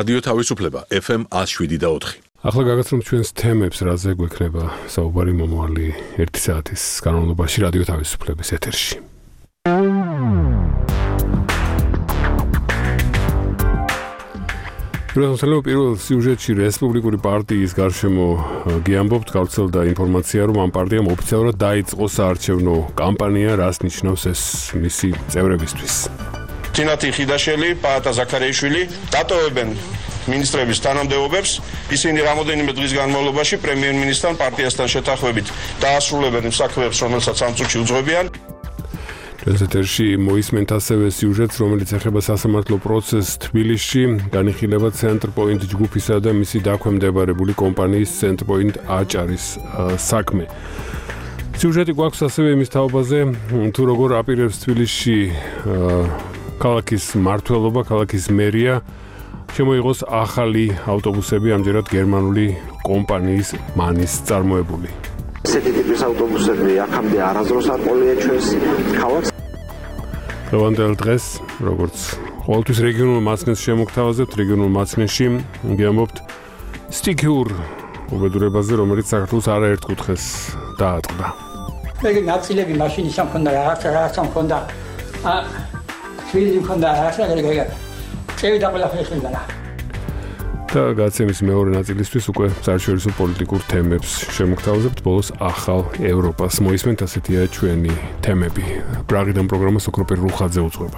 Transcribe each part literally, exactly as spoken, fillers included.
რადიო თავისუფლება ეფ ემ one oh seven და four. ახლა გაგაცნობთ ჩვენს თემებს, რაზე გვექნება საუბარი მომავალი ერთი საათის განმავლობაში რადიო თავისუფლების ეთერში. Პირველ პირველ სიუჟეტში რესპუბლიკური პარტიის გარშემო გიამბობთ, გავრცელდა ინფორმაცია, რომ ამ პარტიამ ოფიციალურად დაიწყო საარჩევნო კამპანია, რას ნიშნავს ეს მისი წევრებისთვის. თინათი ხიდაშელი, პაატა ზაქარეიშვილი დატოვებენ ministrების თანამდებობებს, ისინი რამოდენიმე დღის განმავლობაში პრემიერ-მინისტრთან პარტიასთან შეთანხმებით დაასრულებენ იმ საქმეებს, რომელსაც ამ წუთში უძღვებიან. ეთერში მოისმენთ ასევე სიუჟეტს, რომელიც ეხება სასამართლო პროცესს თბილისში, განიხილება ცენტრპოინტ ჯგუფისა და მისი დაქვემდებარებული კომპანიის ცენტრპოინტ აჭარის საქმე. სიუჟეტი გვაქვს ასევე იმის თაობაზე, თუ როგორ აპირებს თბილისში ქალაქის მმართველობა, ქალაქის მერია შემოიღოს ახალი ავტობუსები, ამჯერად გერმანული კომპანიის მანის წარმოებული. ესეთი ტიპის ავტობუსები აქამდე არასდროს არ ყოლია ჩვენს ქალაქს. დღევანდელ დღეს, როგორც ყოველთვის რეგიონულ მაცნეს შემოგთავაზებთ, რეგიონულ მაცნეში გიამბობთ სტიქიურ უბედურებაზე, რომელიც საქართველოს არაერთ კუთხეს დაატყდა. მე ნაცილები მაშინის სამქონდა, რაღაცა რაღაცა მქონდა. ა თბილისი მქონდა, რაღაცა გეგა. წევი და ყველაფერი ხილდა. და გაცემის მეორე ნაწილისთვის უკვე საერთაშორისო პოლიტიკურ თემებს შემოგთავაზებთ, ბოლოს ახალ ევროპას მოისმენთ, ასეთია ჩვენი თემები. პრაღიდან პროგრამას ოქროპერ რუხაძე უძღვება.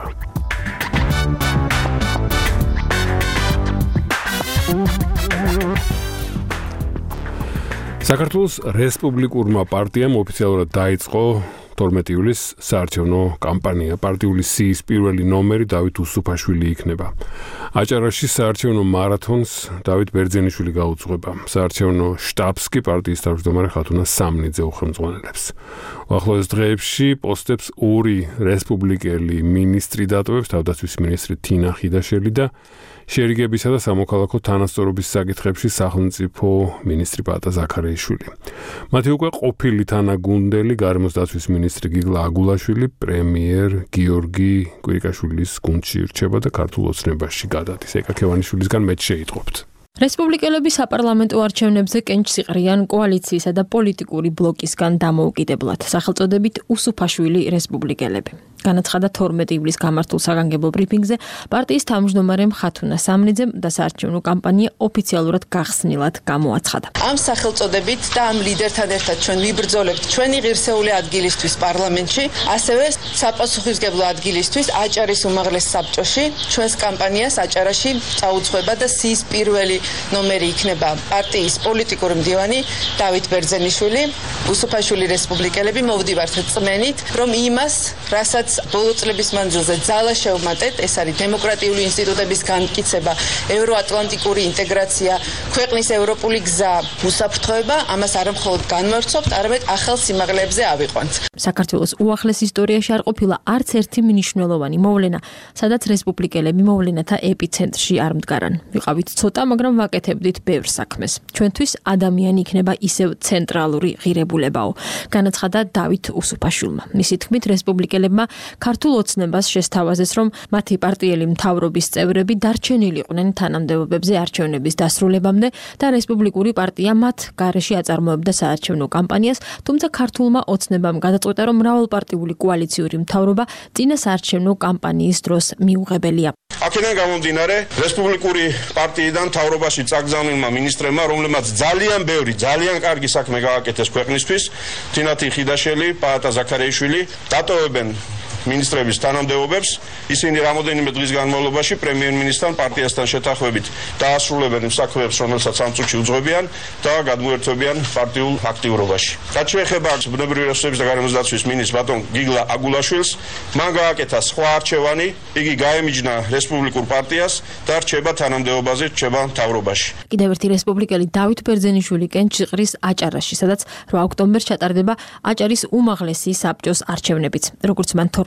საქართველოს რესპუბლიკურმა პარტიამ ოფიციალურად დაიწყო თორმეტი ივლისს საარჩევნო კამპანია. პარტიული სიის პირველი ნომერი დავით უსუფაშვილი იქნება. აჭარაში საარჩევნო მარათონს დავით ბერძენიშვილი გაუძღვება. საარჩევნო შტაბს კი პარტიის თავმჯდომარე ხათუნა სამნიძე უხელმძღვანელებს. უახლოეს დღეებში პოსტებს ორი რესპუბლიკელი მინისტრი დატოვებს, თავდაცვის მინისტრი თინა ხიდაშელი და შერიგებისა და სამოქალაქო თანასწორობის საკითხებში სახელმწიფო მინისტრი პაატა ზაქარეიშვილი. მათი უკვე ყოფილი თანაგუნდელი გარემოს დაცვის მინისტრი გიგლა აგულაშვილი პრემიერ გიორგი კვირიკაშვილის გუნდში ირჩება და ქართულ ოცნებაში გადადის. ეკა ქევანიშვილისგან მეც შეიტყობთ. რესპუბლიკელები საპარლამენტო არჩევნებზე კენჭს იყრიან კოალიციისა და პოლიტიკური ბლოკისგან დამოუკიდებლად, სახელწოდებით უსუფაშვილი რესპუბლიკელები. განაცხადა თორმეტი ივლისს გამართულ საგანგებო ბრიფინგზე პარტიის თავმჯდომარემ ხათუნა სამნიძემ და საარჩევნო კამპანია ოფიციალურად გახსნილად გამოაცხადა. ამ სახელწოდებით და ამ ლიდერთან ერთად ჩვენ ვიბრძოლებთ ჩვენი ღირსეული ადგილისთვის პარლამენტში, ასევე საპასუხისმგებლო ადგილისთვის აჭარის უმაღლეს საბჭოში. ჩვენს კამპანიას აჭარაში წაუძღვება და სიის პირველი ნომერი იქნება პარტიის პოლიტიკური მდივანი დავით ბერძენიშვილი. უსუფაშვილი რესპუბლიკელები მოვდივართ წმენით, რომ იმას, რასაც ბოლო წლების მანძილზე ძალა შევმატეთ, ეს არის დემოკრატიული ინსტიტუტების განმტკიცება, ევროატლანტიკური ინტეგრაცია, ქვეყნის ევროპული გზა, უსაფრთხოება, ამას არა მხოლოდ განვავრცობთ, არამედ ახალ სიმაღლეებზე ავიყვანთ. საქართველოს უახლეს ისტორიაში არ ყოფილა არც ერთი მნიშვნელოვანი მოვლენა, სადაც რესპუბლიკელები მოვლენათა ეპიცენტრში არ მდგარან. ვიყავით ცოტა, მაგრამ ვაკეთებდით ბევრ საქმეს. ჩვენთვის ადამიანი იქნება ისევ ცენტრალური ღირებულებაო, განაცხადა დავით უსუფაშვილმა. მისი თქმით, რესპუბლიკელებმა ქართულ ოცნებას შესთავაზეს, რომ მათი პარტიელი მთავრობის წევრები დარჩენილიყვნენ თანამდებობებზე არჩევნების დასრულებამდე და რესპუბლიკური პარტია მათ გარეშე აწარმოებდა საარჩევნო კამპანიას, თუმცა ქართულმა ოცნებამ გადაწყვეტა, რომ მრავალპარტიული კოალიციური მთავრობა წინა საარჩევნო კამპანიის დროს მიუღებელია. აქედან გამომდინარე, რესპუბლიკური პარტიიდან მთავრობაში წაგზავნილმა მინისტრებმა, რომლებმაც ძალიან ბევრი, ძალიან კარგი საქმე გააკეთეს ქვეყნისთვის, თინათი ხიდაშელი, პაატა ზაქარეიშვილი დატოვებენ ministrების თანამდებობებს, ისინი რამოდენიმე დღის განმავლობაში პრემიერ-მინისტრთან პარტიასთან შეთანხმებით დაასრულებენ იმ საქმეებს, რომელსაც ამ წუთში უძღვებიან და გადმოერთვებიან პარტიულ აქტიურობაში. რაც შეეხება ბუნებრივი რესურსების და გარემოს დაცვის მინისტრს ბატონ გიგლა აგულაშვილს, მან გააკეთა სხვა არჩევანი, იგი გაემიჯნა რესპუბლიკურ პარტიას და რჩება თანამდებობაზე, რჩება მთავრობაში. კიდევ ერთი რესპუბლიკელი დავით ბერძენიშვილი კენჭს იყრის აჭარაში, სადაც რვა ოქტომბერს ჩატარდება აჭარის უმაღლესი საბჭოს არჩევნებიც. როგორც მან თორმეტი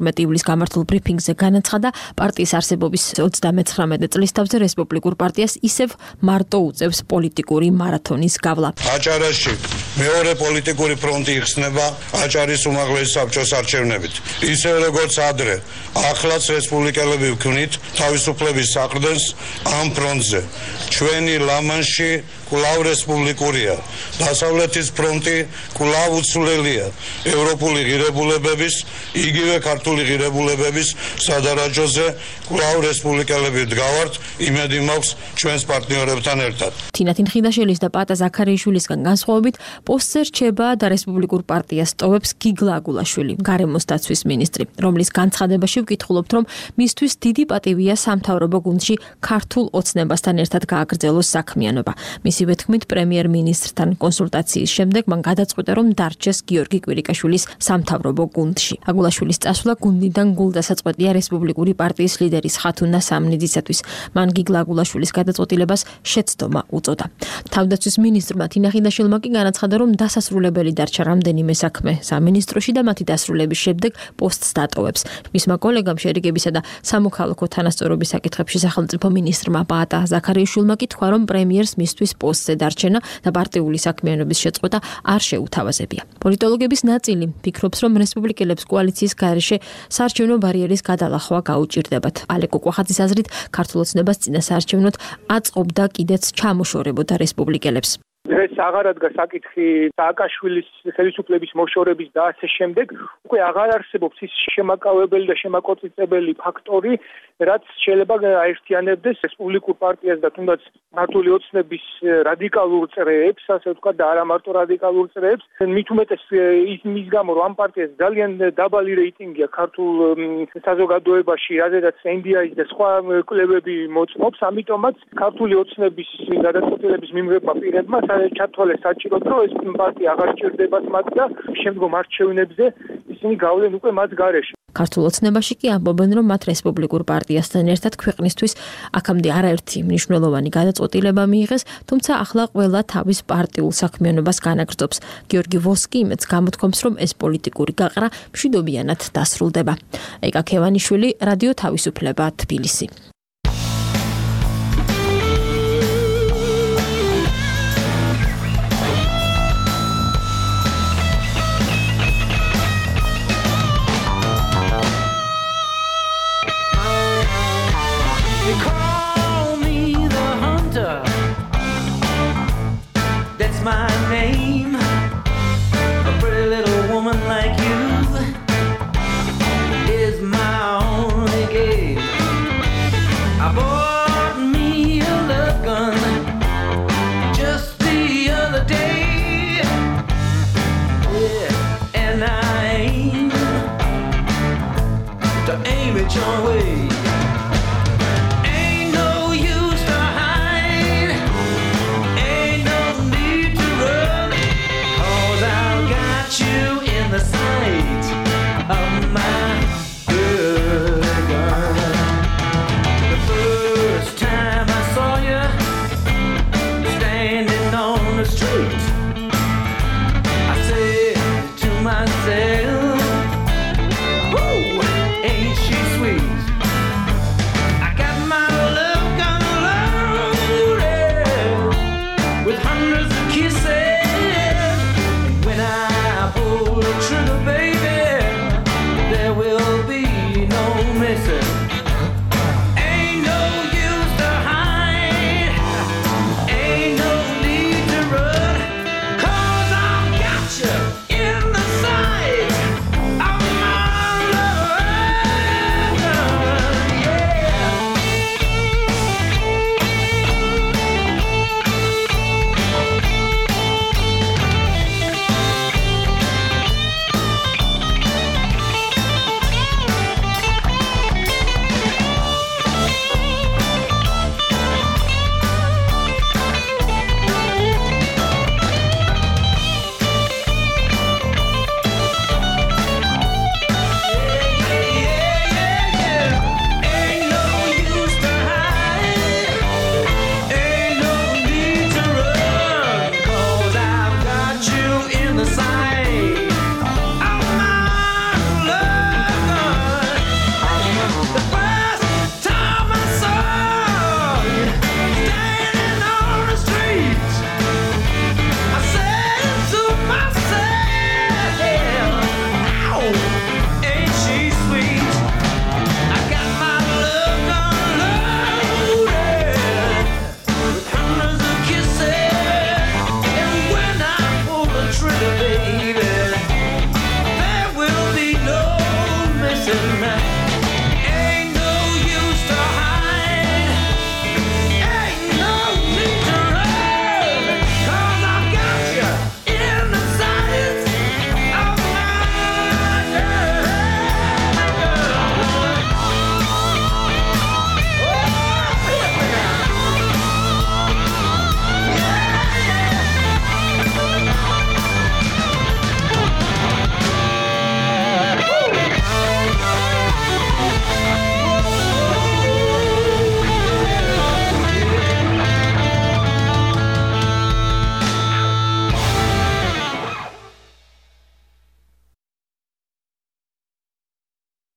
ათორმეტი ივლისს გამართულ ბრიფინგზე განაცხადა, პარტიის არსებობის ოცდამეცხრამეტე წლის თავზე რესპუბლიკურ პარტიას ისევ მარტო უწევს პოლიტიკური მარათონის გავლა. აჭარაში მეორე პოლიტიკური ფრონტი იხსნება აჭარის უმაღლესი საბჭოს არჩევნებით. ისე როგორც ადრე, ახლაც რესპუბლიკელები ვქმნით თავისუფლების საყრდენს ამ ფრონტზე. ჩვენი ლამანში კვლავ რესპუბლიკურია. დასავლეთის ფრონტი კვლავ უცვლელია ევროპული ღირებულებების, იგივე ქართული ღირებულებების სადარაჯოზე კვლავ რესპუბლიკელები ვდგავართ, იმედი მაქვს ჩვენს პარტნიორებთან ერთად. თინათინ ხიდაშელის და პატა ზაქარიაშვილისგან განსხვავებით, პოსტზე რჩება და რესპუბლიკურ პარტიას ტოვებს გიგლა აგულაშვილი, გარემოს დაცვის მინისტრი, რომლის განცხადებაში ვკითხულობთ, რომ მისთვის დიდი პატივია სამთავრობო გუნდში ქართულ ოცნებასთან ერთად გააგრძელოს საქმიანობა. მისივე თქმით, პრემიერ-მინისტრთან კონსულტაციის შემდეგ მან გადაწყვიტა, რომ დარჩეს გიორგი კვირიკაშვილის სამთავრობო გუნდში. აგულაშვილის წასვლა გუნდიდან გულდასაწყვეტია რესპუბლიკური პარტიის ლიდერის ხათუნა სამნიძისათვის. მან გიგლა აგულაშვილის გადაწყვეტილებას შეცდომა უწოდა. თავდაცვის მინისტრმა თინა ხიდაშვილმა კი განაცხადა, რომ დასასრულებელი დარჩა რამდენიმე საქმე სამინისტროში და მათი დასრულების შემდეგ პოსტს დატოვებს. მისმა კოლეგამ შერიგებისა და სამოქალაქო თანასწორობის საკითხებში სახელმწიფო მინისტრმა პაატა ზაქარიაშვილმა კი თქვა, რომ პრემიერს მისთვის პოსტზე დარჩენა და პარტიული საქმიანობის შეწყვეტა არ შეუთავაზებია. პოლიტოლოგების ნაწილი ფიქრობს, რომ რესპუბლიკელებს კოალიციის გარეშე საარჩევნო ბარიერის გადალახვა გაუჭირდებათ. ალეკო კვახაძის აზრით, ქართულ ოცნებას წინასაარჩევნოდ აწყობდა კიდეც ჩამოშორებოდა რესპუბლიკელებს. ეს აღარ ადგა საკითხი სააკაშვილის ხელისუფლების მოშორების და ასე შემდეგ, უკვე აღარ არსებობს ის შემაკავებელი და შემაკოწიწებელი ფაქტორი, რაც შეიძლება აერთიანებდეს რესპუბლიკურ პარტიას და თუნდაც ქართული ოცნების რადიკალურ წრეებს, ასე ვთქვათ, და არა მარტო რადიკალურ წრეებს. მით უმეტეს ის მის გამო, რომ ამ პარტიას ძალიან დაბალი რეიტინგი აქვს ქართულ საზოგადოებაში, რადგანაც ენ დი აის და სხვა კვლევები მოწმობს, ამიტომაც ქართული ოცნების გადაწყვეტილების მიმღებმა პირებმა ჩათვალეს საჭიროდ, რომ ეს პარტია აღარ ჭირდებათ მათ და შემდგომ არჩევნებზე ისინი გავლენ უკვე მათ გარეშე. ქართულ ოცნებაში კი ამბობენ, რომ მათ რესპუბლიკურ პარტიასთან ერთად ქვეყნისთვის აქამდე არაერთი მნიშვნელოვანი გადაწყვეტილება მიიღეს, თუმცა ახლა ყველა თავის პარტიულ საქმიანობას განაგრძობს. გიორგი ვოსკი იმედს გამოთქვამს, რომ ეს პოლიტიკური გაყრა მშვიდობიანად დასრულდება. ეკა ქევანიშვილი, რადიო თავისუფლება, თბილისი. My name, a pretty little woman like you is my only game. I bought me a love gun just the other day, yeah, and I aim to aim it your way.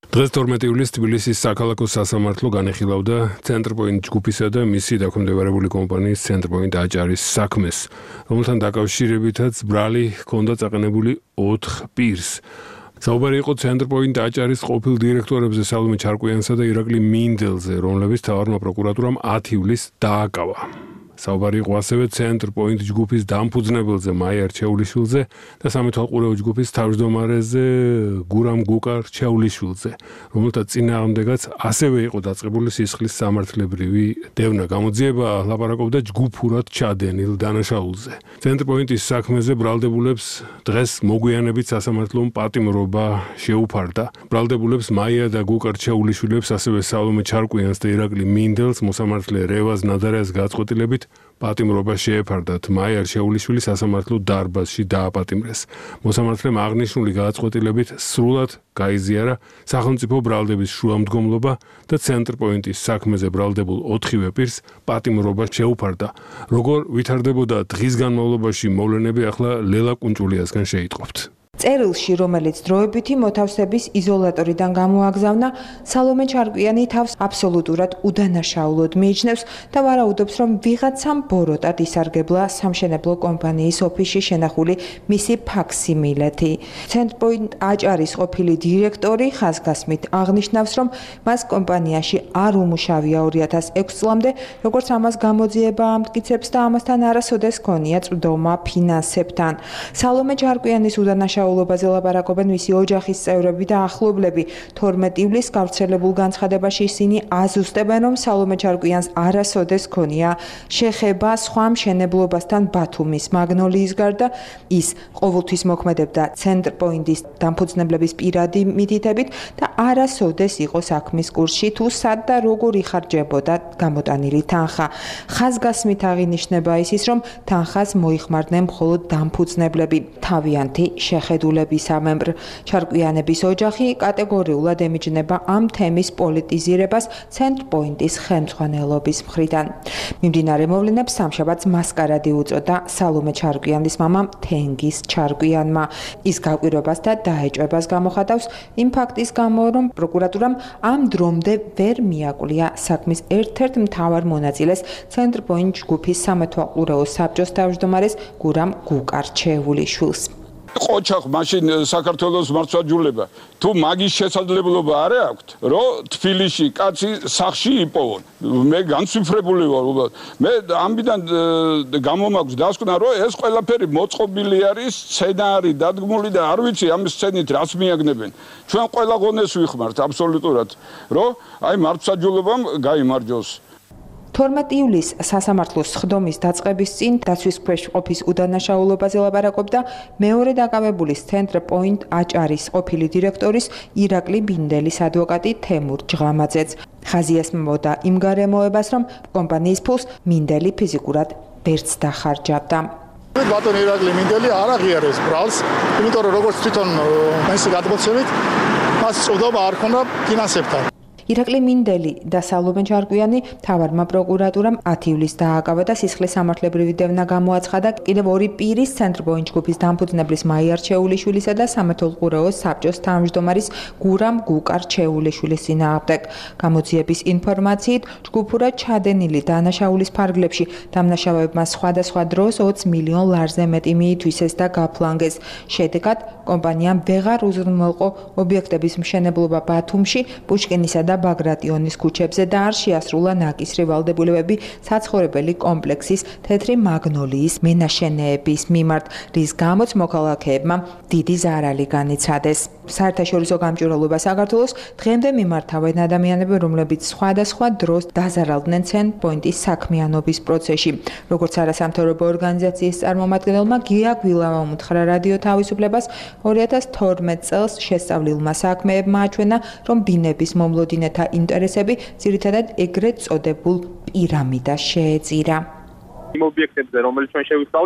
დღეს თორმეტი ივლისს თბილისის საქალაქო სასამართლო განეხილავდა ცენტრპოინტ ჯგუფისა და მისი დაქვემდებარებული კომპანიის ცენტრპოინტ აჭარის საქმეს, რომელთან დაკავშირებითაც ბრალი ჰქონდა წაყენებული ოთხ პირს. საუბარი იყო ცენტრპოინტ აჭარის ყოფილ დირექტორებზე სალომე ჩარკვიანსა და ირაკლი მინდელზე, რომლებიც თავარმა პროკურატურამ ათი ივლისს დააკავა. საუბარი იყო ასევე ცენტრპოინტ ჯგუფის დამფუძნებელზე მაია რჩეულიშვილზე და სამეთვალყურეო ჯგუფის თავმჯდომარეზე გურამ გუკა რჩეულიშვილზე, რომელთა წინააღმდეგაც ასევე იყო დაწყებული სისხლის სამართლებრივი დევნა. გამოძიება ლაპარაკობდა ჯგუფურად ჩადენილ დანაშაულზე. ცენტრპოინტის საქმეზე ბრალდებულებს დღეს მოგვიანებით სასამართლომ პატიმრობა შეუფარდა. ბრალდებულებს მაია და გუკა რჩეულიშვილებს, ასევე სალომე ჩარკვიანს და ირაკლი მინდელს მოსამართლე რევაზ ნადარიას გაწყვეტილებით პატიმრობა შეეფარდათ. მაია რჩეულიშვილი სასამართლო დარბაზში დააპატიმრეს. მოსამართლემ აღნიშნული გადაწყვეტილებით სრულად გაიზიარა სახელმწიფო ბრალდების შუამდგომლობა და ცენტრპოინტის საქმეზე ბრალდებულ ოთხივე პირს პატიმრობა შეუფარდა. როგორ ვითარდებოდა დღის განმავლობაში მოვლენები, ახლა ლელა კუნჭულიასგან შეიტყობთ. წერილში, რომელიც დროებითი მოთავსების იზოლატორიდან გამოაგზავნა, სალომე ჩარკვიანი თავს აბსოლუტურად უდანაშაულოდ მიიჩნევს და ვარაუდობს, რომ ვიღაცამ ბოროტად ისარგებლა სამშენებლო კომპანიის ოფისში შენახული მისი ფაქსიმილეთი. ცენტრპოინტ აჭარის ყოფილი დირექტორი ხაზგასმით აღნიშნავს, რომ მას კომპანიაში არ უმუშავია ორი ათას ექვსი წლამდე, როგორც ამას გამოძიება ამტკიცებს და ამასთან არასოდეს ჰქონია წვდომა ფინანსებთან. სალომე ჩარკვიანის უდანაშაულობა ულობაზე ლაპარაკობენ მისი ოჯახის წევრები და ახლობლები. თორმეტი ივლისს გავრცელებულ განცხადებაში ისინი აზუსტებენ, რომ სალომე ჩარკვიანს არასოდეს ჰქონია შეხება სხვა მშენებლობასთან ბათუმის მაგნოლიის გარდა. ის ყოველთვის მოქმედებდა ცენტრპოინტის დამფუძნებლების პირადი მითითებით და არასოდეს იყო საქმის კურსში, თუ სად და როგორ იხარჯებოდა გამოტანილი თანხა. ხაზგასმით აღინიშნება ისიც, რომ თანხას მოიხმარდნენ მხოლოდ დამფუძნებლები. თავიანთი შეხედულების ამებრ ჩარკვიანების ოჯახი კატეგორიულად ემიჯნება ამ თემის პოლიტიზირებას ცენტრპოინტის ხელმძღვანელობის მხრიდან. მიმდინარე მოვლენებს სამშაბათს მასკარადი უწოდა სალომე ჩარკვიანის მამამ თენგიზ ჩარკვიანმა. ის გაკვირვებას და დაეჭვებას გამოხატავს იმ ფაქტის გამო, რომ პროკურატურამ ამ დრომდე ვერ მიაკვლია საქმის ერთ-ერთ მთავარ მონაწილეს ცენტრპოინტ ჯგუფის სამეთვალყურეო საბჭოს თავმჯდომარეს გურამ გუკა რჩეულიშვილს. ყოჩახ მაშინ საქართველოს მართლმსაჯულება თუ მაგის შესაძლებლობა არ აქვს, რომ თბილისში კაცი სახში იპოვონ. მე განცვიფრებული ვარ, მე ამბიდან გამომაქვს დასკვნა, რომ ეს ყველაფერი მოწყობილი არის, სცენარი დადგმული და არ ვიცი ამ სცენით რას მიაგნებენ. ჩვენ ყველა ღონეს ვიხმართ აბსოლუტურად, რომ აი მართლმსაჯულებამ გაიმარჯოს. თორმეტი ივლისს სასამართლოს სხდომის დაწყების წინ დაცვის ქვეშ ყოფის უდანაშაულობაზე ლაპარაკობდა მეორე დაკავებულის ცენტრპოინტ აჭარის ყოფილი დირექტორის ირაკლი მინდელის ადვოკატი თემურ ჯღამაძეც. ხაზი ესმოდა იმ გარემოებას, რომ კომპანიის ფულს მინდელი ფიზიკურად ვერც დახარჯავდა. ბატონ ირაკლი მინდელი არ აღიარებს ბრალს, იმიტომ რომ როგორც თვითონ ეს გადმოცემით, მას წვდომა არ ქონდა ფინანსებთან. ირაკლი მინდელი და სალომე ჩარკვიანი თავარმა პროკურატურამ ათი ივლისს დააკავა და სისხლის სამართლებრივი დევნა გამოაცხადა კიდევ ორი პირის ცენტრპოინტ ჯგუფის დამფუძნებლის მაია რჩეულიშვილისა და სამეთვალყურეო საბჭოს თავმჯდომარის გურამ გუკა რჩეულიშვილის წინააღმდეგ. გამოძიების ინფორმაციით, ჯგუფურად ჩადენილი დანაშაულის ფარგლებში დამნაშავეებმა სხვადასხვა დროს ოცი მილიონ ლარზე მეტი მიითვისეს და გაფლანგეს. შედეგად კომპანიამ ვეღარ უზრუნველყო ობიექტების მშენებლობა ბათუმში, პუშკინისა და ბაგრატიონის ქუჩებზე და არ შეასრულა ნაკისრი ვალდებულებები საცხოვრებელი კომპლექსის თეთრი მაგნოლიის მენაშენეების მიმართ, რის გამოც მოქალაქეებმა დიდი ზარალი განიცადეს. საერთაშორისო გამჭვირვალობა საქართველოს დღემდე მიმართავენ ადამიანები, რომლებიც სხვადასხვა დროს დაზარალდნენ ცენტრპოინტის საქმიანობის პროცესში. როგორც არასამთავრობო ორგანიზაციის წარმომადგენელმა გია გვილავამ უთხრა რადიო თავისუფლებას, ორი ათას თორმეტ წელს შესწავლილმა საქმეებმა აჩვენა, რომ ბინების მომლოდინეთა ინტერესები ძირითადად ეგრეთ წოდებულ პირამიდას შეეწირა. იმ ობიექტებზე, რომელიც ჩვენ შევისწავლეთ,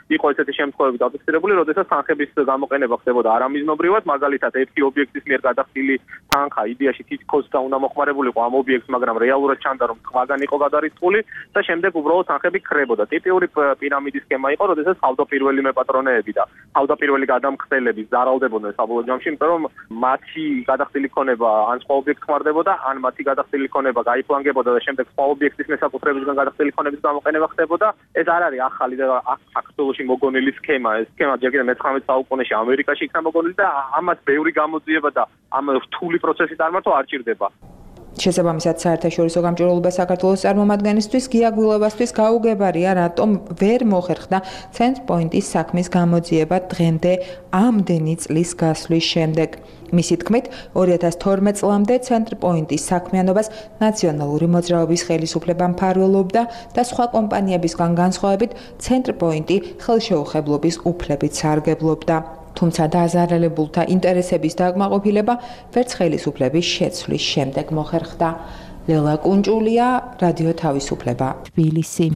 იყო ესეთი შემთხვევები დაფიქსირებული, როდესაც თანხების გამოყენება ხდებოდა არამიზნობრივად, მაგალითად ერთი ობიექტის მიერ გადახდილი თანხა იდეაში თითქოს და უნდა მოხმარებულიყო ამ ობიექტს, მაგრამ რეალურად ჩანდა რომ სხვაგან იყო გადარიცხული და შემდეგ უბრალოდ თანხები ქრებოდა. ტიპიური პირამიდის სქემა იყო, როდესაც თავდაპირველი მეპატრონეები და თავდაპირველი გადამხდელები ზარალდებოდნენ საბოლოო ჯამში, იმიტომ რომ მათი გადახდილი ქონება ან სხვა ობიექტს ხმარდებოდა, ან მათი გადახდილი ქონება გაიფლანგებოდა და შემდეგ სხვა ობიექტის მესაკუთრებისგან გადახდილი ქონების გამოყენება ხდებოდა. ეს არ არის ახალი და აქტუალურში მოგონილი სქემა. ეს სქემა ჯერ კიდევ მეცხრამეტ საუკუნეში ამერიკაში იქნა მოგონილი და ამას ბევრი გამოძიება და ამ რთული პროცესი წარმართვა არ ჭირდება. შესაბამისად, საერთაშორისო გამჭვირვალობა საქართველოს წარმომადგენლისთვის გია გვილობასთვის გაუგებარია, რატომ ვერ მოხერხდა ცენტრ-პოინტის საქმის გამოძიება დღემდე ამდენი წლის გასვლის შემდეგ. მისი თქმით, ორი ათას თორმეტ წლამდე ცენტრ-პოინტის საქმიანობას ნაციონალური მოძრაობის ხელისუფლება მფარველობდა და სხვა კომპანიებისგან განსხვავებით ცენტრ-პოინტი ხელშეუხებლობის უფლებით სარგებლობდა. თუმცა დააზარალებულთა ინტერესების დაკმაყოფილება ვერც ხელისუფლების შეცვლის შემდეგ მოხერხდა. ლელა კუნჭულია, რადიო თავისუფლება, თბილისი.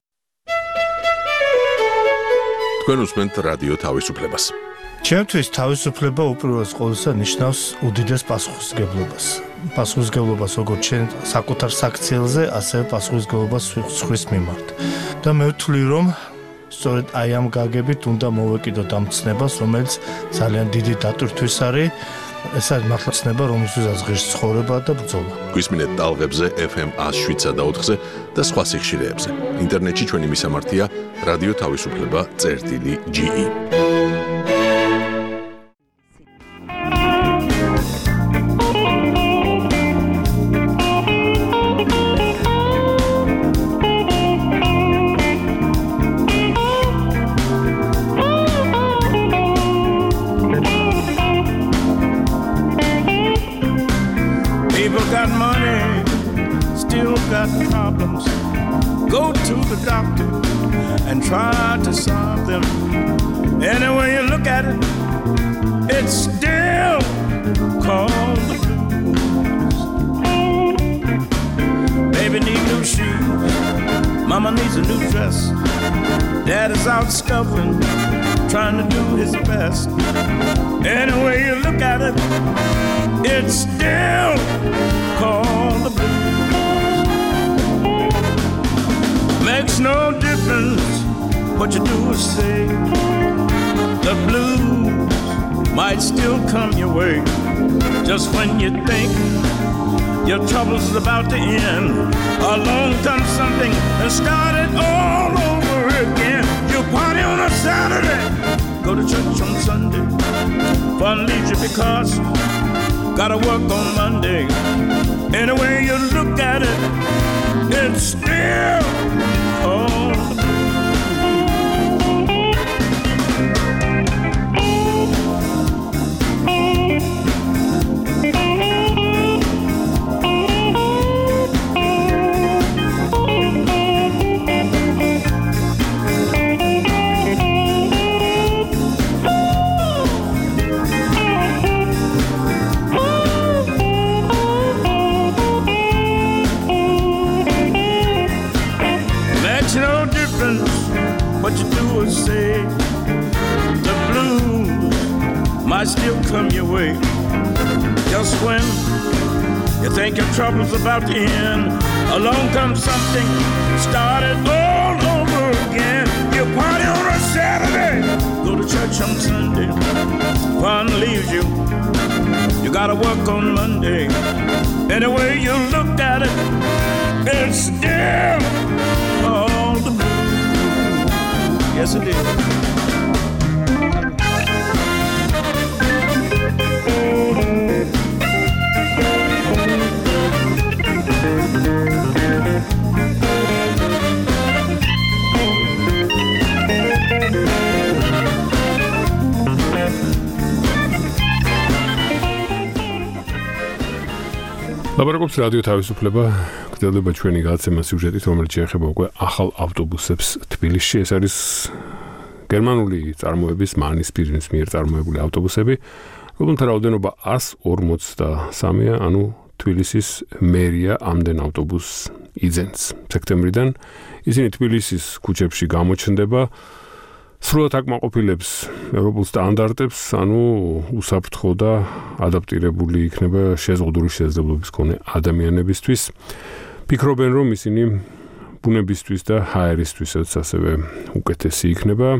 თქვენ უსმენთ რადიო თავისუფლებას. ჩემთვის თავისუფლება უპირველეს ყოვლისა ნიშნავს უდიდეს პასუხისმგებლობას. პასუხისმგებლობას როგორც ჩვენ საკუთარ საქციელზე, ასევე პასუხისმგებლობას სხვის მიმართ. და მე ვთვლი რომ სწორედ აი ამ გაგებით უნდა მოვეკიდოთ ამ ცნებას, რომელიც ძალიან დიდი დატვირთვის არის. ეს არის მართლა ცნება, რომელსაც ღირს ცხოვრება და ბრძოლა. გვისმინეთ ტალღებზე ეფ ემ εκατო შვიდ და ოთხზე და სხვა სიხშირეებზე. ინტერნეტში ჩვენი მისამართია რადიო თავისუფლება წერტილი ჯი ი. Stubborn, trying to do his best. Any way you look at it, it's still called the blues. Makes no difference what you do or say. The blues might still come your way. Just when you think your trouble's about to end, along comes something and start it all over again. You party on a Saturday, go to church on Sunday. Fun leaves you because gotta work on Monday. Any way you look at it, it's still all the what you do or say. The blues might still come your way. Just when you think your trouble's about to end, along comes something, start it all over again. You party on a Saturday, go to church on Sunday. Fun leaves you, you gotta work on Monday. Any way you look at it, it's still all the blues. Yes, it is. ლაპარაკობს რადიო თავისუფლება, გრძელდება ჩვენი გადაცემა სიუჟეტით, რომელიც შეეხება უკვე ახალ ავტობუსებს თბილისში. ეს არის გერმანული წარმოების მანის ფირმის მიერ წარმოებული ავტობუსები, რომელთა რაოდენობა εκατს ორმოცდასამია, ანუ თბილისის მერია ამდენ ავტობუსს იძენს. სექტემბრიდან ისინი თბილისის ქუჩებში გამოჩნდება სრულად აკმაყოფილებს ევროპულ სტანდარტებს, ანუ უსაფრთხო და ადაპტირებული იქნება შეზღუდული შესაძლებლობის მქონე ადამიანებისთვის. ფიქრობენ, რომ ისინი ბუნებისთვის და ჰაერისთვისაც ასევე უკეთესი იქნება.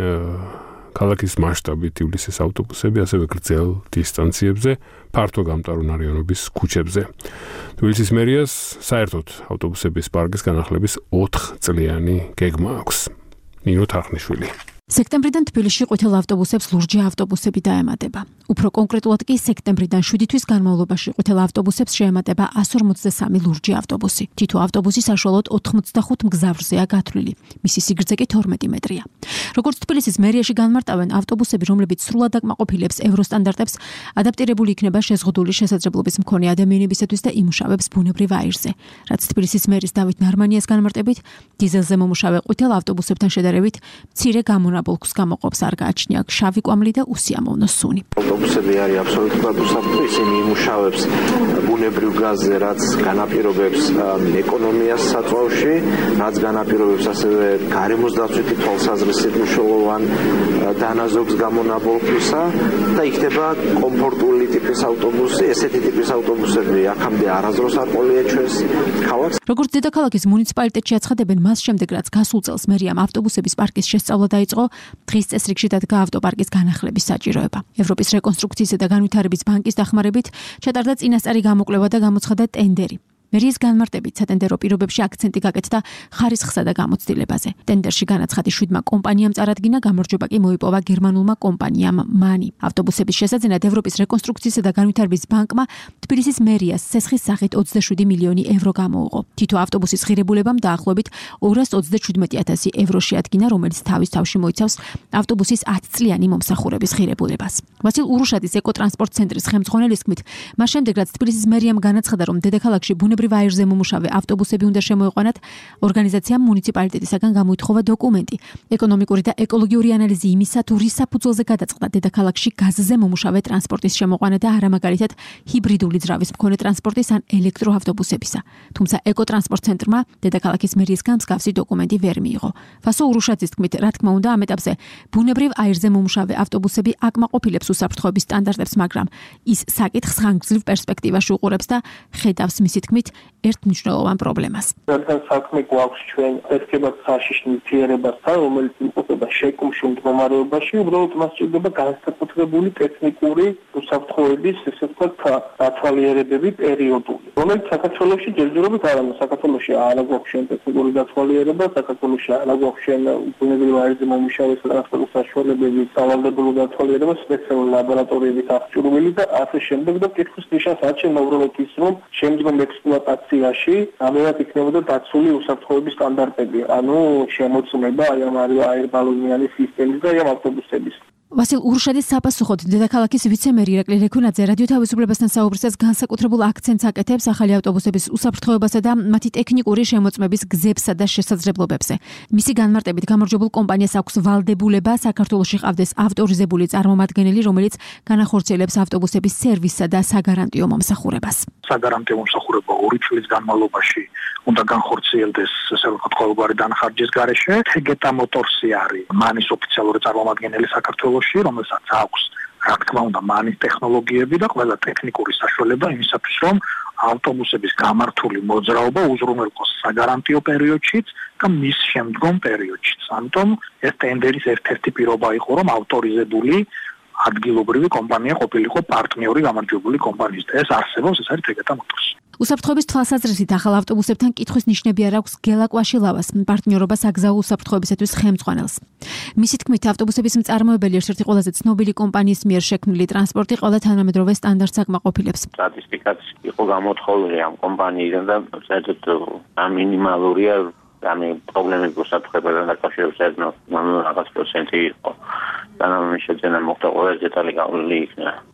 ქალაქის მასშტაბით ივლისის ავტობუსები ასევე გრძელ დისტანციებზე, ფართო გამტარუნ რაიონების ქუჩებზე. თბილისის მერიას საერთოდ ავტობუსების პარკის განახლების ოთხ წლიანი გეგმა აქვს. ნინო თარხნიშვილი. სექტემბრიდან თბილისში ყვითელ ავტობუსებს ლურჯი ავტობუსები დაემატება. უფრო კონკრეტულად კი სექტემბრიდან შვიდი თვის განმავლობაში ყვითელ ავტობუსებს შეემატება εκατს ორმოცდასამი ლურჯი ავტობუსი. თითო ავტობუსი საშუალოდ ოთხმოცდახუთ მგზავრზეა გათვლილი. მისი სიგრძე კი თორმეტი მეტრია. როგორც თბილისის მერიაში განმარტავენ, ავტობუსები, რომლებიც სრულად აკმაყოფილებს ევროსტანდარტებს, ადაპტირებული იქნება შეზღუდული შესაძლებლობის მქონე ადამიანებისათვის და იმუშავებს ბუნებრივ აირზე. რაც თბილისის მერის დავით ნარმანიას განმარტებით, დიზელზე მომუშავე ყვითელ ავტობუსებთან შედარებით მცირე გამონაბოლქვს გამოყოფს არ გააჩნია შავი კვამლი და უსიამოვნო სუნი. ავტობუსები არის აბსოლუტურად უსაფრთხო, ისინი იმუშავებს ბუნებრივ გაზზე, რაც განაპირობებს ეკონომიას საწვავში, რაც განაპირობებს ასევე გარემოს დაცვითი თვალსაზრისით მნიშვნელოვან დანაზოგს გამონაბოლქვისა და იქნება კომფორტული ტიპის ავტობუსი. ესეთი ტიპის ავტობუსები აქამდე არასდროს არ ყოლიაჩვენს ქალაქს. როგორც დედაქალაქის მუნიციპალიტეტში აცხადებენ, მას შემდეგ რაც გასულ წელს მერიამ ავტობუსების პარკის შესწავლა დაიწყო, დღის წესრიგში დადგა ავტოპარკის განახლების საჭიროება. ევროპის რეკონსტრუქციისა და განვითარების ბანკის დახმარებით ჩატარდა წინასწარი გამოკვლევა და გამოცხადა ტენდერი. მერიის განმარტებით სატენდერო პირობებში აქცენტი გაკეთდა ხარისხსა და გამოცდილებაზე. ტენდერში განაცხადი შვიდმა კომპანიამ წარადგინა, გამარჯვება კი მოიპოვა გერმანულმა კომპანიამ მანი. ავტობუსების შესაძენად ევროპის რეკონსტრუქციისა და განვითარების ბანკმა თბილისის მერიას ცესხის სახით ოცდაშვიდი მილიონი ევრო გამოუღო. თითო ავტობუსის ღირებულებამ დაახლოებით ორასი ოცდაჩვიდმეტი ათასი ევრო შეადგინა, რომელიც თავის თავში მოიცავს ავტობუსის ათი წლიანი მომსახურების ღირებულებას. ვასილ ურუშაძის ეკოტრანსპორტ ცენტრის ხელმძღვანელის თქმით, მას შემდეგ რაც თბილისის მერიამ განაცხადა, რომ დედაქალაქში ბუნებრივ აირზე მომუშავე ავტობუსები უნდა შემოეყვანათ, ორგანიზაციამ მუნიციპალიტეტისაგან გამოითხოვა დოკუმენტი, ეკონომიკური და ეკოლოგიური ანალიზი იმისა, თუ რის საფუძველზე გადაწყდა დედაქალაქში გაზზე მომუშავე ტრანსპორტის შემოყვანა და არა მაგალითად ჰიბრიდული ძრავის მქონე ტრანსპორტის ან ელექტროავტობუსებისა. თუმცა ეკოტრანსპორტ ცენტრმა დედაქალაქის მერიისგან მსგავსი დოკუმენტი ვერ მიიღო. ფასო ურუშაძის თქმით, რა თქმა უნდა, ამ ეტაპზე ბუნებრივ აირზე მომუშავე ავტობუსები აკმაყოფილებს უსაფრთხოების სტანდარტებს, მაგრამ ის საკითხს ხანგრძლივ პერსპექტივაში უყურებს და ხედავს მისი თქმით ერთ მნიშვნელოვან პრობლემას. რადგან საქმე გვაქვს ჩვენ ერთგებად საშიში ნივთიერებასთან, რომელიც იმყოფება შეკუმშულ მდგომარეობაში, უბრალოდ მას სჭირდება განსაკუთრებული ტექნიკური უსაფრთხოების, ესე ვთქვათ, დათვალიერებები პერიოდული, რომელიც საქართველოში ჯერჯერობით არ არის. საქართველოში არ აქვს შენ ტექნიკური დათვალიერება, საქართველოში არ აქვს შენ ბუნებრივ აირზე მომუშავე ტრანსპორტის საშუალებების სავალდებულო დათვალიერება სპეციალური ლაბორატორიებით აღჭურვილი და ასე შემდეგ და კითხვის ნიშანს აჩვენა უბრალოდ ის, რომ შემდგომ ექსპლუატაციაში ამერად იქნებოდა დაცული უსაფრთხოების სტანდარტები, ანუ შემოწმება აი ამ აირბალონიანი სისტემის და ამ ავტობუსების. ვასილ ურუშაძის საპასუხოდ დედაქალაქის ვიცე-მერი ირაკლი რეკუნაძე რადიო თავისუფლებასთან საუბრისას განსაკუთრებულ აქცენტს აკეთებს ახალი ავტობუსების უსაფრთხოებასა და მათი ტექნიკური შემოწმების გზებსა და შესაძლებლობებზე. მისი განმარტებით, გამარჯვებულ კომპანიას აქვს ვალდებულება საქართველოში ყავდეს ავტორიზებული წარმომადგენელი, რომელიც განახორციელებს ავტობუსების სერვისსა და საგარანტიო მომსახურებას. საგარანტიო მომსახურება ორი წლის განმავლობაში უნდა განხორციელდეს, ესე ვთქვათ, ყოველგვარი დანახარჯის გარეშე. თეგეტა მოტორსი არის მანის ოფიციალური წარმომადგენელი საქართველოში, რომელსაც აქვს, რა თქმა უნდა, მანის ტექნოლოგიები და ყველა ტექნიკური საშუალება იმისათვის, რომ ავტობუსების გამართული მოძრაობა უზრუნველყოს საგარანტიო პერიოდშიც და მის შემდგომ პერიოდშიც. ამიტომ ეს ტენდერის ერთ-ერთი პირობა იყო, რომ ავტორიზებული ადგილობრივი კომპანია ყოფილიყო პარტნიორი გამარჯვებული კომპანიის და ეს არსებობს, ეს არის თეგეტა მოტორსი. უსაფრთხოების თვალსაზრისით ახალ ავტობუსებთან კითხვის ნიშნები არ აქვს გელა კვაშილავას, პარტნიორობას აგზაო უსაფრთხოებისათვის ხელმძღვანელს. მისი თქმით, ავტობუსების მწარმოებელი ერთ-ერთი ყველაზე ცნობილი კომპანიის მიერ შექმნილი ტრანსპორტი ყველა თანამედროვე სტანდარტს აკმაყოფილებს. სტატისტიკაც იყო გამოთხოვილი ამ კომპანიიდან და საერთოდ მინიმალურია ამ პრობლემების უსაფრთხოებასთან დაკავშირებით რაღაც პროცენტი იყო. და ამ შეძენა მოხდა ყველა დეტალი გავლილი იქნა.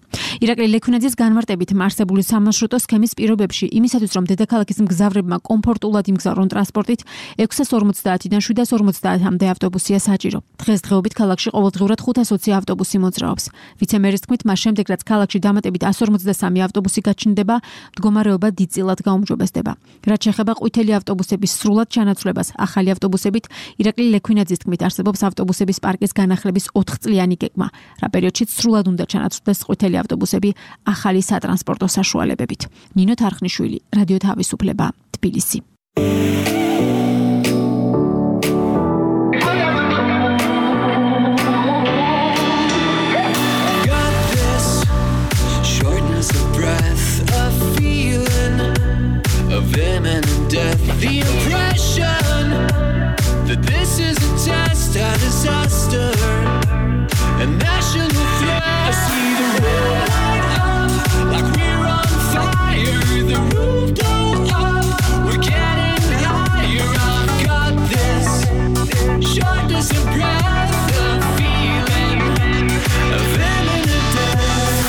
ირაკლი ლექვინაძის განმარტებით მარსებული სამარშრუტო სქემის პირობებში იმისათვის რომ დედაქალაქის მგზავრებმა კომფორტულად იმგზავრონ ტრანსპორტით ექვსას ორმოცდაათიდან შვიდას ორმოცდაათამდე ავტობუსია საჭირო. დღესდღეობით ქალაქში ყოველდღიურად ხუთას ოცი ავტობუსი მოძრაობს. ვიცემერის თქმით, მას შემდეგ რაც ქალაქში დამატებით εκατს ორმოცდასამი ავტობუსი გაჩნდება, მდგომარეობა დიდწილად გაუმჯობესდება. რაც შეეხება ყვითელი ავტობუსების სრულად ჩანაცვლებას ახალი ავტობუსებით, ირაკლი ლექვინაძის თქმით, არსებობს ავტობუსების პარკის განახლების ოთხწლიანი გეგმა, რა პერიოდშიც სრულად უნდა ჩანაცვლდეს ყვითელი ავტობუსები ახალი სატრანსპორტო საშუალებებით. ნინო თარხნიშვილი, რადიო თავისუფლება, თბილისი. Of imminent death, the impression that this is a test, a disaster, a national threat. I see the road light up like we're on fire, the roof go up, we're getting higher. I've got this shortness of breath, the feeling of imminent death.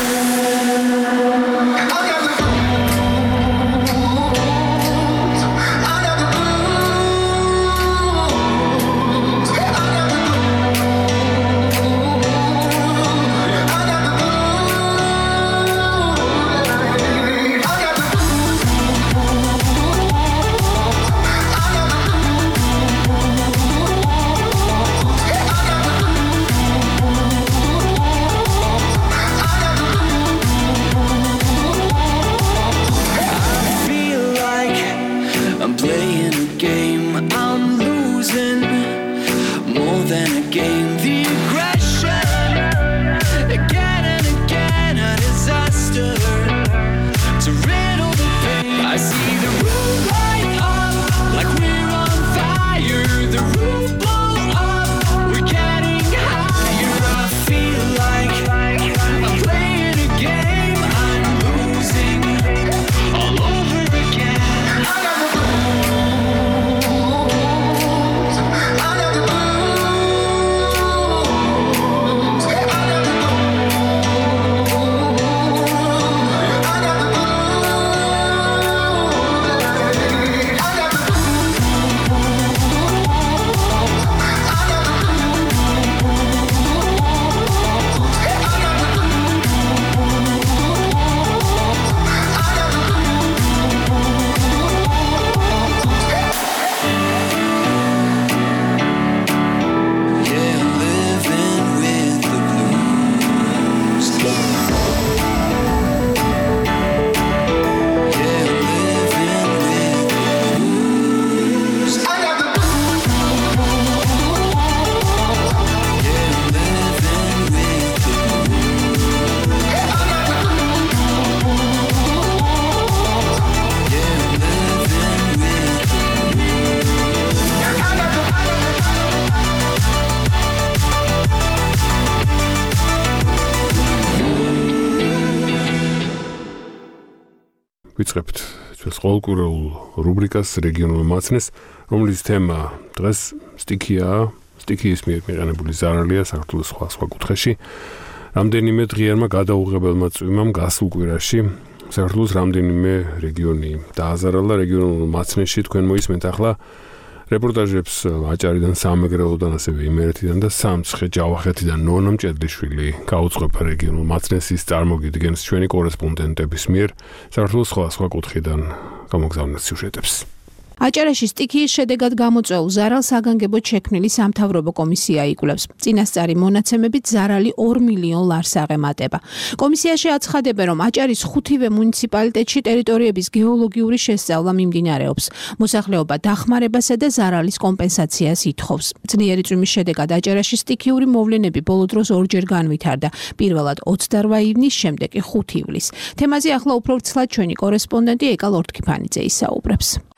ვიწყებთ ჩვენს ყოველკვირეულ რუბრიკას რეგიონულ მაცნეს, რომლის თემა დღეს სტიქია, სტიქიის მიერ მიღებული ზარალია საქართველოს სხვა სხვა კუთხეში. რამდენიმე დღიანმა გადაუღებელმა წვიმამ გასულ კვირაში საქართველოს რამდენიმე რეგიონი დააზარალა. რეგიონულ მაცნეში თქვენ მოისმენთ ახლა რეპორტაჟებს აჭარიდან, სამეგრელოდან, ასევე იმერეთიდან და სამცხე ჯავახეთიდან ნონა მჭედლიშვილი გაუძღვება რეგიონულ მაცნესის წარმოგიდგენს ჩვენი კორესპონდენტების მიერ საქართველოს სხვა სხვა კუთხიდან გამოგზავნილ სიუჟეტებს. აჭარაში სტიქიის შედეგად გამოწვეულ ზარალს საგანგებოდ შექმნილი სამთავრობო კომისია იკვლევს. წინასწარი მონაცემებით ზარალი ორ მილიონ ლარს აღემატება. კომისიაში აცხადებენ, რომ აჭარის ხუთივე მუნიციპალიტეტში ტერიტორიების გეოლოგიური შესწავლა მიმდინარეობს. მოსახლეობა დახმარებასა და ზარალის კომპენსაციას ითხოვს. ძლიერი წვიმის შედეგად აჭარაში სტიქიური მოვლენები ბოლო დროს ორჯერ განვითარდა. პირველად ოცდაორი ივნის, შემდეგ კი ხუთი ივლის. თემაზე ახლა უფრო ვრცლად ჩვენი კორესპონდენტი ეკა ლორთქიფანიძე ისაუბრებს. აჭარაში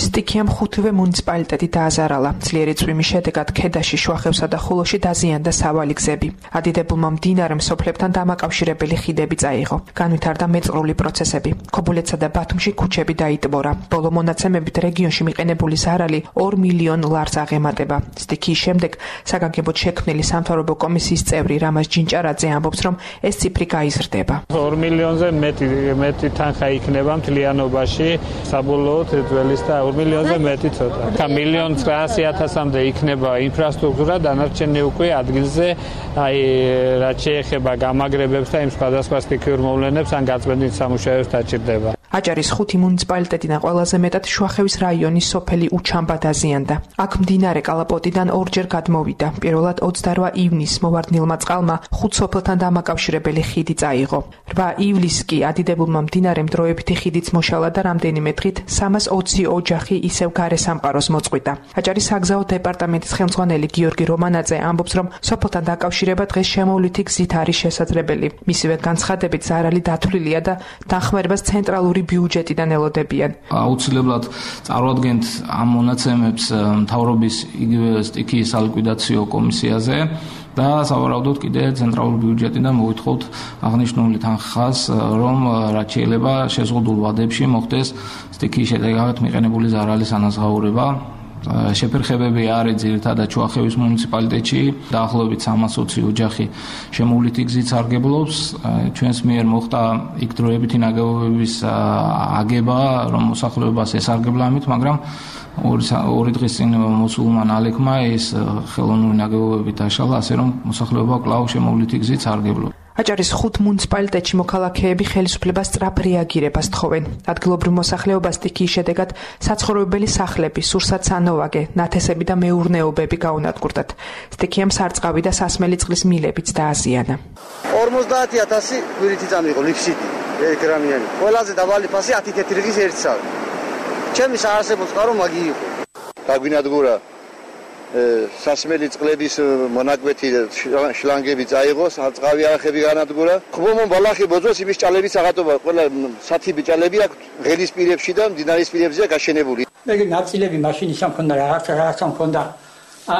სტიქიამ ხუთივე მუნიციპალიტეტი დააზარალა. ძლიერი წვიმის შედეგად ქედაში, შუახევსა და ხულოში დაზიანდა სავალი გზები. ადიდებულმა მდინარემ სოფლებთან დამაკავშირებელი ხიდები წაიღო. განვითარდა მეწყრული პროცესები. ქობულეთსა და ბათუმში ქუჩები დაიტბორა. ბოლო მონაცემებით რეგიონში მიყენებული ზარალი ორ მილიონ ლარს აღემატება. სტიქიის შემდეგ საგანგებოდ შექმნილი სამთავრობო კომისიის წევრი რამაზ ჯინჭარაძე ამბობს, რომ ეს ციფრი გაიზრდება. ორ მილიონზე მეტი მეტი თანხა იქნება მთლიანობაში, საბოლოოდ ძველის და ორ მილიონზე მეტი ცოტა. და მილიონ ცხრაასი ათასამდე იქნება ინფრასტრუქტურა, დანარჩენი უკვე ადგილზე, აი რაც შეეხება გამაგრებებს და იმ სხვადასხვა სტიქიურ მოვლენებს ან გაწმენდით სამუშაოებს დაჭირდება. აჭარის ხუთი მუნიციპალიტეტიდან ყველაზე მეტად შუახევის რაიონის სოფელი უჩამბა დაზიანდა. აქ მდინარე კალაპოტიდან ორჯერ გადმოვიდა. პირველად ოცდარვა ივნისს მოვარდნილმა წყალმა ხუთ სოფელთან დამაკავშირებელი ხიდი წაიღო. რვა ივლისს კი ადიდებულმა მდინარემ დროებითი ხიდიც მოშალა და რამდენიმე დღით სამას ოცი ოჯახი ისევ გარე სამყაროს მოწყვიტა. აჭარის საგზაო დეპარტამენტის ხელმძღვანელი გიორგი რომანაძე ამბობს, რომ სოფელთან დაკავშირება დღეს შემოვლითი გზით არის შესაძლებელი. მისივე განცხადებით ზარალი დათვლილია და დახმარებას ცენტრალური ბიუჯეტიდან ელოდებიან. აუცილებლად წარმოადგენთ ამ მონაცემებს მთავრობის იგივე სტიქიის სალიკვიდაციო კომისიაზე და სავარაუდოდ კიდე ცენტრალურ ბიუჯეტიდან მოვითხოვთ აღნიშნული თანხას, რომ რაც შეიძლება შეზღუდულ ვადებში მოხდეს სტიქიის შედეგად მიყენებული ზარალის ანაზღაურება. შეფერხებები არის ძირითადად შუახევის მუნიციპალიტეტში, დაახლოებით სამას ოცი ოჯახი შემოვლითი გზით სარგებლობს. ჩვენს მიერ მოხდა იქ დროებითი ნაგებობების აგება, რომ მოსახლეობას ესარგებლა ამით, მაგრამ ორი დღის წინ მოსულმა ნალექმა ეს ხელოვნური ნაგებობები დაშალა, ასე რომ მოსახლეობა კვლავ შემოვლითი გზით სარგებლობს. აჭარის ხუთ მუნიციპალიტეტში მოქალაქეები ხელისუფლებას სწრაფ რეაგირებას თხოვენ. ადგილობრივ მოსახლეობას სტიქიის შედეგად საცხოვრებელი სახლები, სურსათ-სანოვაგე, ნათესები და მეურნეობები გაუნადგურდათ. სტიქიამ სარწყავი და სასმელი წყლის მილებიც დააზიანა. ორმოცდაათი ათასი გვირითი წამიყო ლიფსიტი ერთგრამიანი. ყველაზე დაბალი ფასი ათი თეთრიღის ერთი სავი. ჩემი საარსებო წყარო მაგი იყო. დაგვინადგურა სასმელი წყლების მონაკვეთი შლანგები წაიღო, წყავი არახები განადგურა. ხბომონ ბალახი ბოძოს იმის ჭალების აღატობა, ყველა სათი ბიჭალები აქვს ღელის პირებში და მდინარის პირებზეა გაშენებული. მე ნაწილები მაშინისა მქონდა რაღაც რაღაცა მქონდა. ა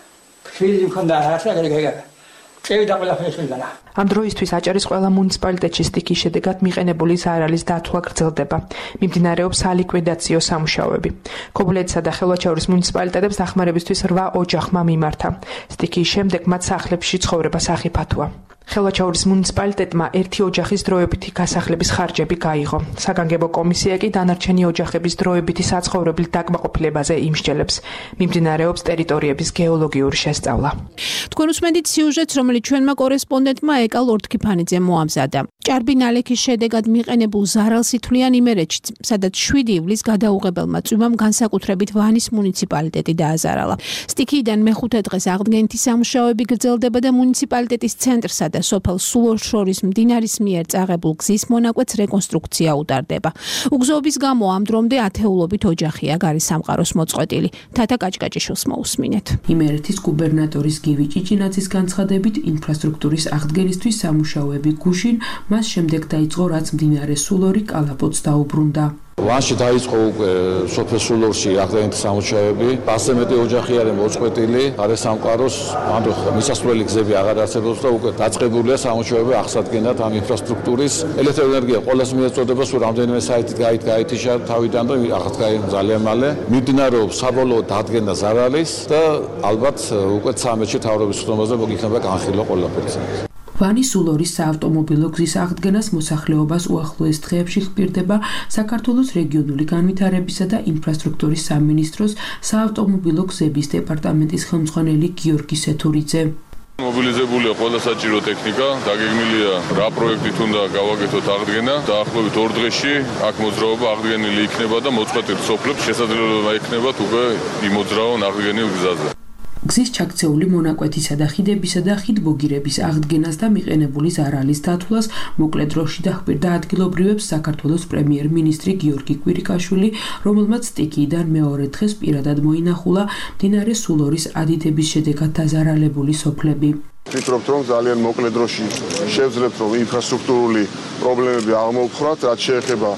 შვილი მქონდა რაღაცა ეგრე. წევიდა ყველაფერი შეძალა. ამ დროისთვის აჭარის ყველა მუნიციპალიტეტში სტიქიის შედეგად მიყენებული ზარალის დათვლა გრძელდება. მიმდინარეობს სალიკვიდაციო სამუშაოები. ქობულეთსა და ხელვაჩაურის მუნიციპალიტეტებს დახმარებისთვის რვა ოჯახმა მიმართა. სტიქიის შემდეგ მათ სახლებში ცხოვრება სახიფათოა. ხელვაჩაურის მუნიციპალიტეტმა ერთი ოჯახის დროებითი გასახლების ხარჯები გაიღო. საგანგებო კომისია კი დანარჩენი ოჯახების დროებითი საცხოვრებლით დაკმაყოფილებაზე იმსჯელებს. მიმდინარეობს ტერიტორიების გეოლოგიური შესწავლა. თქვენ უსმენთ სიუჟეტს, რომელიც ჩვენმა კორესპონდენტმა ეკა ლორთქიფანიძე მოამზადა. ჭარბი ნალექის შედეგად მიყენებულ ზარალს ითვლიან იმერეთში, სადაც შვიდი ივლისს გადაუღებელმა წვიმამ განსაკუთრებით ვანის მუნიციპალიტეტი დააზარალა. სტიქიიდან მეხუთე დღეს აღდგენითი სამუშაოები გრძელდება და მუნიციპალიტეტის ცენტრსა და სოფელ სულორს შორის მდინარის მიერ წაღებულ გზის მონაკვეთს რეკონსტრუქცია უტარდება. უგზოობის გამო ამ დრომდე ათეულობით ოჯახია გარი სამყაროს მოწყვეტილი. თათა კაჭკაჭიშვილს მოусმინეთ. იმერეთის გუბერნატორის გივი ჭიჭინაძის განცხადებით ინფრასტრუქტურის აღდგენისთვის სამუშაოები გუშინ, მას შემდეგ დაიწყო რაც მდინარე სულორი კალაპოტს დაუბრუნდა. ვანში დაიწყო უკვე სოფელ სულორში აღდგენითი სამუშაოები. ასზე მეტი ოჯახი არის მოწყვეტილი, არის სამყაროს ანუ მისასვლელი გზები აღარ არსებობს და უკვე დაწყებულია სამუშაოები აღსადგენად ამ ინფრასტრუქტურის. ელექტროენერგია ყოველს მიეწოდება, სულ რამდენიმე საიტით გაით გაითიშა თავიდან და აღარ გაიგო ძალიან მალე. მიმდინარეობს საბოლოო დადგენა ზარალის და ალბათ უკვე ცამეტში თავრობის ხდომაზე მოგიქნება განხილვა ყველაფერი. ვანის სულორის საავტომობილო გზის აღდგენას მოსახლეობას უახლოეს დღეებში ხპირდება საქართველოს რეგიონული განვითარებისა და ინფრასტრუქტურის სამინისტროს საავტომობილო გზების დეპარტამენტის ხელმძღვანელი გიორგი სეთურიძე. მობილიზებულია ყველა საჭირო ტექნიკა, დაგეგმილია რა პროექტით უნდა გავაკეთოთ აღდგენა. დაახლოებით ორ დღეში აქ მოძრაობა აღდგენილი იქნება და მოწყვეტილ სოფლებს შესაძლებლობა ექნებათ უკვე იმოძრაონ აღდგენილ გზაზე. გზის ჩაქცეული მონაკვეთისა და ხიდებისა და ხიდბოგირების აღდგენას და მიყენებული ზარალის დათვლას მოკლე დროში დახპირდა ადგილობრივებს საქართველოს პრემიერ-მინისტრი გიორგი კვირიკაშვილი, რომელმაც სტიქიიდან მეორე დღეს პირადად მოინახულა მდინარე სულორის ადიდების შედეგად დაზარალებული სოფლები. ვფიქრობთ, რომ ძალიან მოკლე დროში შევძლებთ, რომ ინფრასტრუქტურული პრობლემები აღმოვხვრათ, რაც შეეხება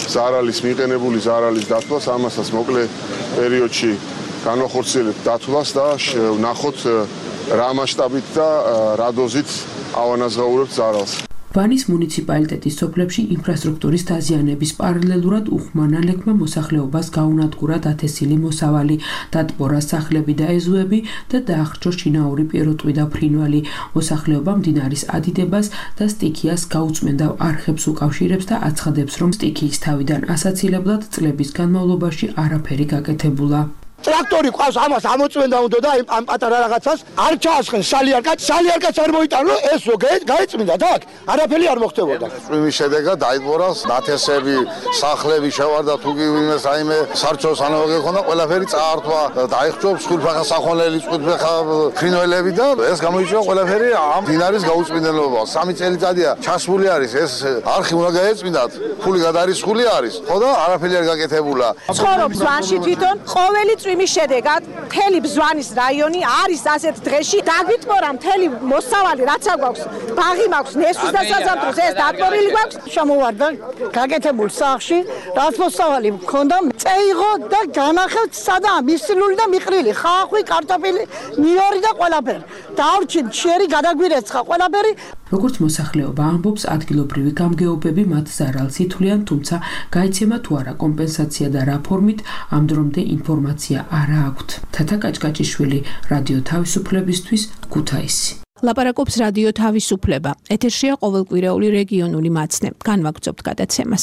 ზარალის მიყენებული ზარალის დათვლას, ამასაც მოკლე პერიოდში განვახორციელებთ დათვლას და ვნახოთ რა მასშტაბით და რა დოზით ავანაზღაურებთ ზარალს. ვანის მუნიციპალიტეტის სოფლებში ინფრასტრუქტურის დაზიანების პარალელურად უხმანალებმა მოსახლეობას გაუნადგურა დათესილი მოსავალი, დატბორა სახლები და ეზოები და დაახრჩო შინაური პირუტყვი და ფრინველი. მოსახლეობა მდინარის ადიდებას და სტიქიას გაუწმენდა არხებს უკავშირებს და აცხადებს, რომ სტიქიის თავიდან ასაცილებლად წლების განმავლობაში არაფერი გაკეთებულა. ტრაქტორი ყავს ამას ამოწმენდა უნდა და ამ პატარა რაღაცას არ ჩაასხენ სალიარკაც სალიარკაც არ მოიტანო ესო გაიწმინდა თქ არაფერი არ მოხდებოდა წვიმის შედეგად დაიწყორა ნათესები სახლები შევარდა თუ ვინმე საიმე სარჩოს ანალოგი ხონდა ყველაფერი წაართვა დაიხჭო სულფახა სახონელი სულფახა ფრინველები და ეს გამოიჩინა ყველაფერი ამ დინარის გაუწმინდელობა სამი წელიწადია ჩასული არის ეს არხი უნდა გაეწმინდათ ფული გადარისხული არის ხო და არაფერი არ გაკეთებულა ცხოვრობს ვანში თვითონ ყოველი წვიმის შედეგად მთელი ბზვანის რაიონი არის ასეთ დღეში დაგვიტყორა მთელი მოსავალი რაც აქვს ბაღი მაქვს ნესვის დასაზამთროს ეს დატყორილი გვაქვს შემოვარდა გაკეთებულ სახლში რაც მოსავალი მქონდა წეიღო და განახევთ სადა მისლული და მიყრილი ხახვი კარტოფილი ნიორი და ყველაფერი დავრჩი შერი გადაგვირეცხა ყველაფერი როგორც მოსახლეობა ამბობს ადგილობრივი გამგეობები მათ ზარალს ითვლიან თუმცა გაიცემა თუ არა კომპენსაცია და რა ფორმით ამ დრომდე ინფორმაცია არა აქვთ. თათა კაჭკაჭიშვილი, რადიო თავისუფლებისთვის, ქუთაისი. ლაპარაკობს რადიო თავისუფლება. ეთერშია ყოველკვირეული რეგიონული მაცნე. განვაგრძობთ გადაცემას.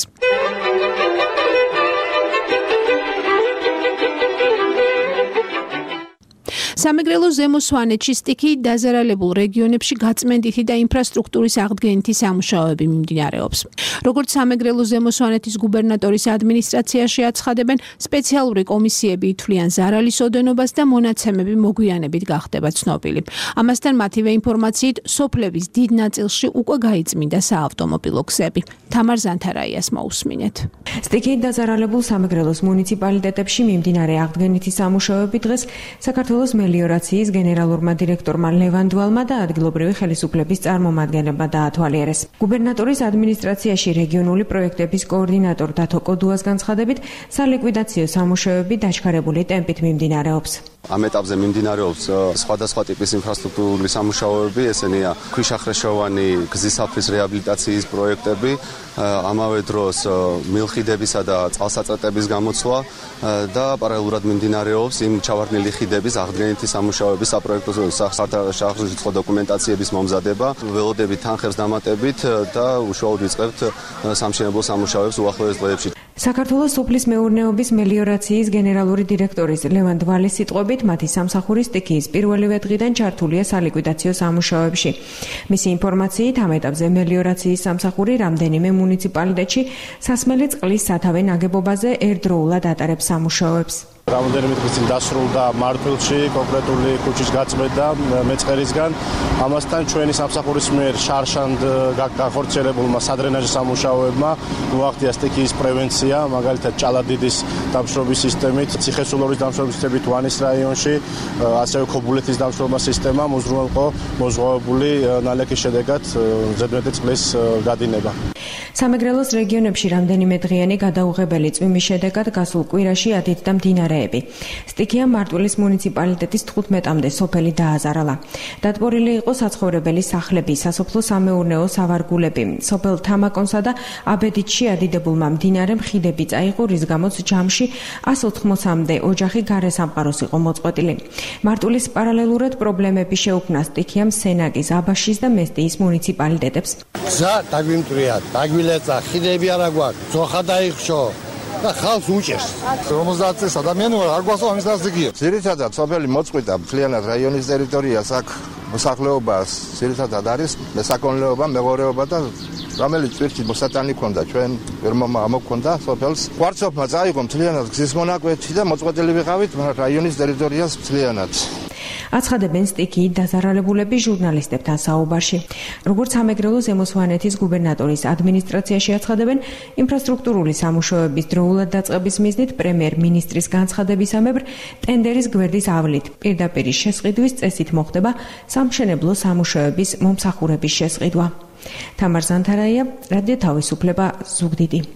სამეგრელოს ზემო სვანეთში სტიქიით დაზარალებულ რეგიონებში გაწმენდითი და ინფრასტრუქტურის აღდგენითი სამუშაოები მიმდინარეობს. როგორც სამეგრელოს ზემო სვანეთის გუბერნატორის ადმინისტრაციაში აცხადებენ, სპეციალური კომისიები ითვლიან ზარალის ოდენობას და მონაცემები მოგვიანებით გახდება ცნობილი. ამასთან მათივე ინფორმაციით, სოფლების დიდ ნაწილში უკვე გაიწმინდა საავტომობილო გზები. თამარ ზანთარაიას მოусმინეთ. სტიქიით დაზარალებულ სამეგრელოს მუნიციპალიტეტებში მიმდინარე აღდგენითი სამუშაოები დღეს საქართველოს მელიორაციის გენერალურმა დირექტორმა ლევან დვალმა და ადგილობრივი ხელისუფლების წარმომადგენლებმა დაათვალიერეს. გუბერნატორის ადმინისტრაციაში რეგიონული პროექტების კოორდინატორ დათო კოდუას განცხადებით, სალიკვიდაციო სამუშაოები დაჩქარებული ტემპით მიმდინარეობს. ამ ეტაპზე მიმდინარეობს სხვადასხვა ტიპის ინფრასტრუქტურული სამუშაოები, ესენია ქვიშახრეშოვანი გზისაფრის რეაბილიტაციის პროექტები, ამავე დროს მილხიდებისა და წყალსაწყვეტების გამოცვლა და პარალელურად მიმდინარეობს იმ ჩავარდნილი ხიდების აღდგენითი სამუშაოების საპროექტო სახსრიცხო დოკუმენტაციების მომზადება, ველოდებით თანხებს დამატებით და უშუალოდ ვიწყებთ სამშენებლო სამუშაოებს უახლოეს დღეებში. საქართველოს სოფლის მეურნეობის მელიორაციის გენერალური დირექტორის ლევან დვალის სიტყვებით, მათი სამსახური სტიქიის პირველივე დღიდან ჩართულია სალიკვიდაციო სამუშაოებში. მისი ინფორმაციით, ამ ეტაპზე მელიორაციის სამსახური რამდენიმე მუნიციპალიტეტში სასმელი წყლის სათავე ნაგებობაზე ერთდროულად ატარებს სამუშაოებს. რამოდენიმე დღის წინ დასრულდა მარტვილში კონკრეტული ქუჩის გაწმენდა მეწყერისგან. ამასთან ჩვენი სამსახურის მიერ შარშანდ გახორციელებულმა სადრენაჟის სამუშაოებმა მოახდინა სტიქიის პრევენცია, მაგალითად ჭალადიდის დამშრობის სისტემით, ციხესულორის დამშრობის სისტემით ვანის რაიონში, ასევე ქობულეთის დამშრობა სისტემა მოძრაობა მოზღვავებული ნალექის შედეგად ზედმეტი წყლის გადინება. სამეგრელოს რეგიონებში რამდენიმე დღიანი გადაუღებელი წვიმის შედეგად გასულ კვირაში ადიდდა მდინარეები. სტიქია მარტვილის მუნიციპალიტეტის თხუთმეტამდე სოფელი დააზარალა. დატბორილი იყო საცხოვრებელი სახლები, სასოფლო სამეურნეო სავარგულები. სოფელ თამაკონსა და აბედიტში ადიდებულმა მდინარემ ხიდები წაიღო, რის გამოც ჯამში ას ოთხმოცამდე ოჯახი გარესამყაროს იყო მოწყვეტილი. მარტვილის პარალელურად პრობლემები შეუქმნა სტიქიამ სენაკის, აბაშის და მესტიის მუნიციპალიტეტებს. გზა დაგვიმტრიათ, დაგვილეცა, ხიდები არა გვაქვს, ძოხა დაიხშო. და ხალხს უჭერს. ორმოცდაათ წელს ადამიანი ვარ, არ გვასწავ ამის დასძიგია. ძირითადად სოფელი მოწყვიტა მთლიანად რაიონის ტერიტორიას აქ მოსახლეობას ძირითადად არის მესაქონლეობა, მეღორეობა და რომელიც წვირთი მოსატანი ქონდა ჩვენ ვერმომა ამოქონდა სოფელს. კვარცხლბა წაიღო მთლიანად გზის მონაკვეთი და მოწყვეტილი ვიყავით რაიონის ტერიტორიას მთლიანად. აცხადებენ სტიქიით დაზარალებულები ჟურნალისტებთან საუბარში. როგორც სამეგრელოს ზემო სვანეთის გუბერნატორის ადმინისტრაციაში აცხადებენ, ინფრასტრუქტურული სამუშაოების დროულად დაწყების მიზნით პრემიერ-მინისტრის განცხადებისამებრ ტენდერის გვერდის ავლით პირდაპირ შესყიდვის წესით მოხდება სამშენებლო სამუშაოების მომსახურების შესყიდვა. თამარ ზანთარაია, რადიო თავისუფლება, ზუგდიდი.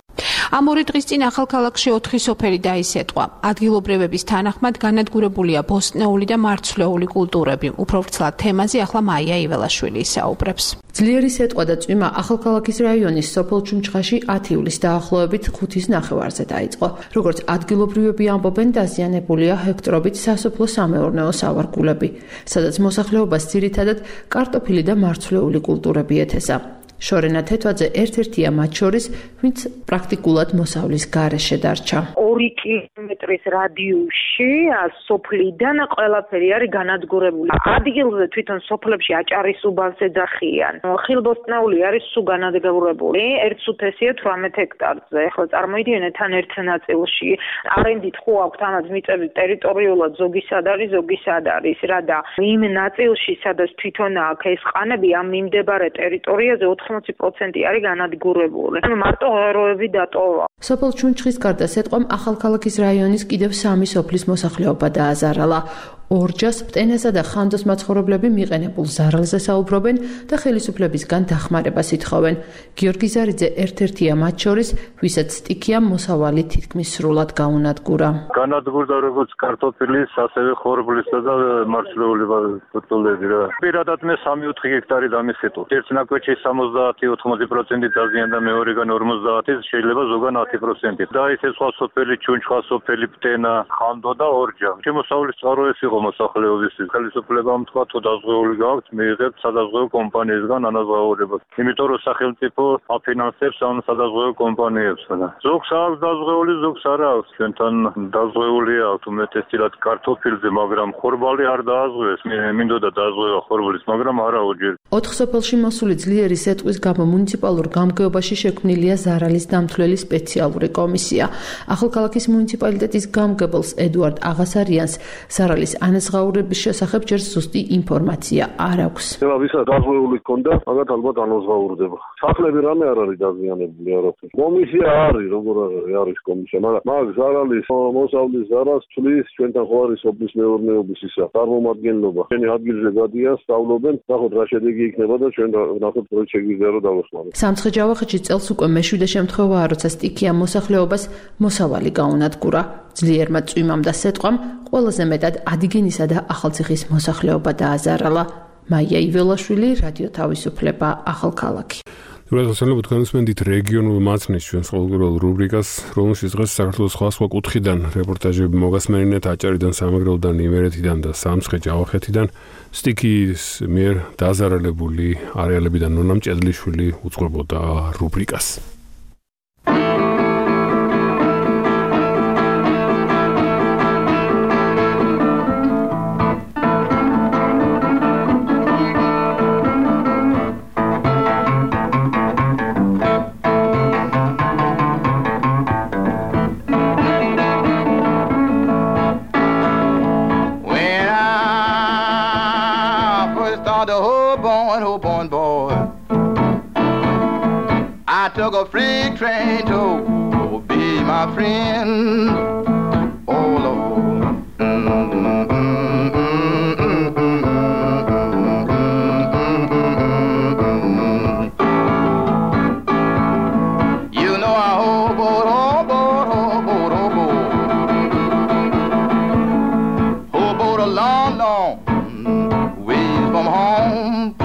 ამ ორი დღის წინ ახალქალაქში ოთხი სოფელი დაისეტყვა. ადგილობრივების თანახმად განადგურებულია ბოსტნეული და მარცვლეული კულტურები. უფრო ვრცლად თემაზე ახლა მაია იველაშვილი ისაუბრებს. ძლიერი სეტყვა და წვიმა ახალქალაქის რაიონის სოფელ ჩუნჩხაში ათი ივლისს დაახლოებით ხუთის ნახევარზე დაიწყო. როგორც ადგილობრივები ამბობენ, დაზიანებულია ჰექტორობით სასოფლო-სამეურნეო სავარგულები, სადაც მოსახლეობას ძირითადად კარტოფილი და მარცვლეული კულტურები ეთესა. შორენა თეთვაძე ერთ-ერთია მათ შორის, ვინც პრაქტიკულად მოსავლის გარეშე დარჩა. ორი კილომეტრის რადიუსში სოფლიდან ყველაფერი არის განადგურებული. ადგილზე თვითონ სოფლებში აჭარის უბანს ეძახიან. ხილბოსტნეული არის სულ განადგურებული, ერთ სუფესია თვრამეტ ჰექტარზე. ახლა წარმოიდგინეთ თან ერთ ნაწილში არენდით ხო აქვთ ამას მიწები ტერიტორიულად ზოგი სად არის, ზოგი სად არის რა და იმ ნაწილში სადაც თვითონ აქ ეს ყანები ამ მიმდებარე ტერიტორიაზე ოთხმოცი პროცენტი არის განადგურებული. მარტო ღეროები დატოვა. სოფელ ჩუნჩხის გარდა სეტყვამ ახალქალაქის რაიონის კიდევ სამი სოფლის მოსახლეობა დააზარალა. ორჯას, პტენასა და ხანდოს მაცხოვრებლები მიყენებულ ზარალზე საუბრობენ და ხელისუფლებისგან დახმარებას ითხოვენ. გიორგი ზარიძე ერთ-ერთია მათ შორის, ვისაც სტიქია მოსავალი თითქმის სრულად გაუნადგურა. განადგურდა როგორც კარტოფილის, ასევე ხორბლისა და მარცვლეული კულტურები რა. პირადად მე სამი ოთხი ჰექტარი დამისეტო. ერთ ნაკვეთში სამოცდაათი ოთხმოცი პროცენტი დაზიანდა, მეორეგან ორმოცდაათი, შეიძლება ზოგან ათი პროცენტი. და ისე სხვა სოფელი, ჩუნჩხა სოფელი, პტენა, ხანდო და ორჯა. შემოსავლის წყარო ეს იყო მოსახლეობის ხელისუფლებამ თქვა თუ დაზღვეული გაქვთ მიიღებთ სადაზღვევო კომპანიისგან ანაზღაურებას. იმიტომ რომ სახელმწიფო აფინანსებს ამ სადაზღვევო კომპანიებს. ზოგს აქვს დაზღვეული, ზოგს არა აქვს. ჩვენთან დაზღვეული აქვს უმეტესად კარტოფილზე, მაგრამ ხორბალი არ დააზღვეს. მინდოდა დააზღვევა ხორბლის, მაგრამ არაოჯერ. ოთხ სოფელში მოსული ძლიერი სეტყვის გამო მუნიციპალურ გამგეობაში შექმნილია ზარალის დამთვლელი სპეციალური კომისია. ახალქალაქის მუნიციპალიტეტის გამგებელს ედუარდ აღასარიანს ზარალის ანაზღაურების შესახებ ჯერ ზუსტი ინფორმაცია არ აქვს. ეხლა ვისაც დაზღვეული ჰქონდა, მაგათ ალბათ ანაზღაურდება. სახლები რამე არ არის დაზიანებული არაფერი. კომისია არის, როგორ არის კომისია, მაგრამ მაგ ზარალის მოსავლის ზარალს თulis ჩვენთან ხო არის სოფლის მეურნეობის ისა წარმომადგენლობა. ჩვენი ადგილზე გადიან, სწავლობენ, ნახოთ რა შედეგი იქნება და ჩვენ ნახოთ რო შეგვიძლია რომ დავეხმაროთ. სამცხე-ჯავახეთში წელს უკვე მეშვიდე შემთხვევაა, როცა სტიქია მოსახლეობას მოსავალი გაუნადგურა. ძლიერმა წვიმამ და სეტყვამ ყველაზე მეტად ადიგენისა და ახალციხის მოსახლეობა დააზარალა. მაია იველაშვილი, რადიო თავისუფლება, ახალქალაქი. რადგან თქვენსმენდით რეგიონულ მაცნის ჩვენს ყოველდღიურ რუბრიკას, რომელშიც დღეს საქართველოს სხვა სხვა კუთხიდან რეპორტაჟები მოგასმენინეთ აჭარიდან, სამეგრელოდან, იმერეთიდან და სამცხე-ჯავახეთიდან. სტიქიის მიერ დაზარალებული არეალებიდან ნონა მჭედლიშვილი უწყობოდა რუბრიკას. Took a freight train to be my friend. Oh Lord. You know I hoboed, hoboed, hoboed, hoboed. Hoboed a long, long ways from home.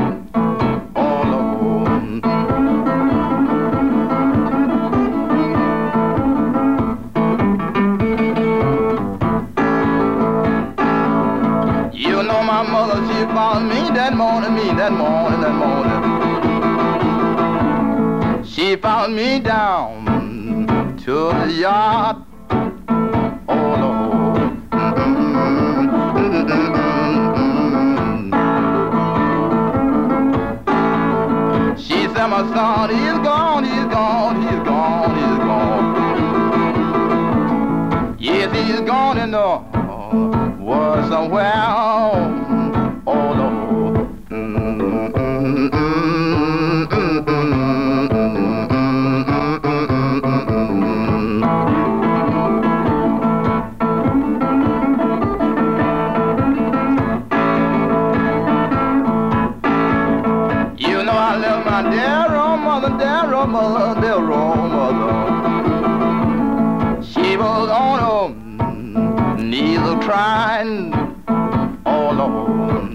Found me that morning, me that morning, that morning. She found me down to the yard. Oh Lord. She said, my son, he's gone, he's gone, he's gone, he's gone. Yes, he's gone in the world somewhere. Oh Lord. You know I left my dear old mother, dear old mother, dear old mother. trying, oh Lord.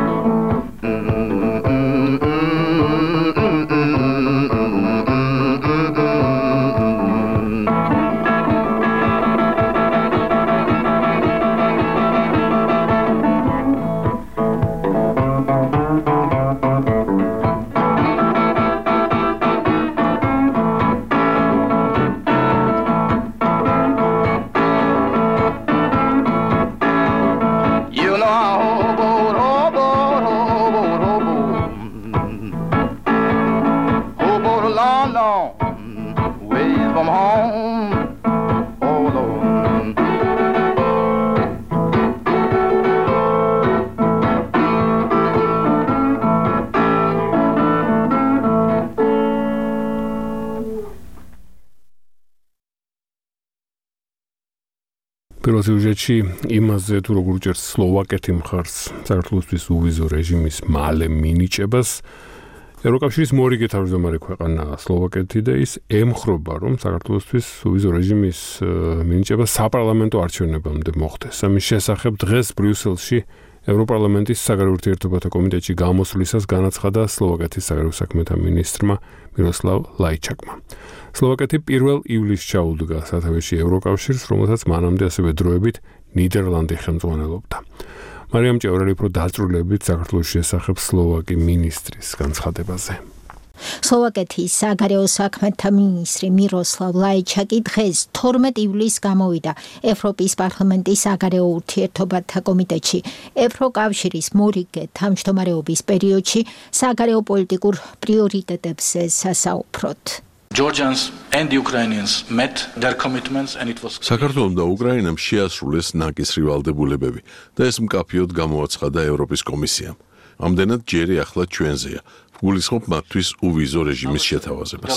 პირველ სიუჟეტში იმაზე თუ როგორ უჭერს სლოვაკეთი მხარს საქართველოსთვის უვიზო რეჟიმის მალე მინიჭებას ევროკავშირის მორიგე თავმჯდომარე ქვეყანაა სლოვაკეთი და ის ემხრობა რომ საქართველოსთვის უვიზო რეჟიმის მინიჭება საპარლამენტო არჩევნებამდე მოხდეს. ამის შესახებ დღეს ბრიუსელში ევროპარლამენტის საგარეო ურთიერთობათა კომიტეტში გამოსვლისას განაცხადა სლოვაკეთის საგარეო საქმეთა მინისტრმა მიროსლავ ლაიჩაკმა. სლოვაკეთი პირველ ივლისს ჩაუდგა სათავეში ევროკავშირს, რომელსაც მანამდე ასევე დროებით ნიდერლანდი ხელმძღვანელობდა. მარიამ ჭევრელი უფრო დაწვრილებით საქართველოს შესახებ სლოვაკი მინისტრის განცხადებაზე. სლოვაკეთის საგარეო საქმეთა მინისტრი მიროსლავ ლაიჩაკი დღეს თორმეტ ივლისს გამოვიდა ევროპის პარლამენტის საგარეო ურთიერთობათა კომიტეტში ევროკავშირის მორიგე თავმჯდომარეობის პერიოდში საგარეო პოლიტიკურ პრიორიტეტებზე სასაუბროდ. Georgians and Ukrainians met their commitments and it was საქართველოს და უკრაინამ შეასრულეს ნაკისრი ვალდებულებები და ეს მკაფიოდ გამოაცხადა ევროპის კომისიამ. ამდენად ჯერი ახლა ჩვენზეა. გულისხმობ მათთვის უვიზო რეჟიმის შეთავაზებას.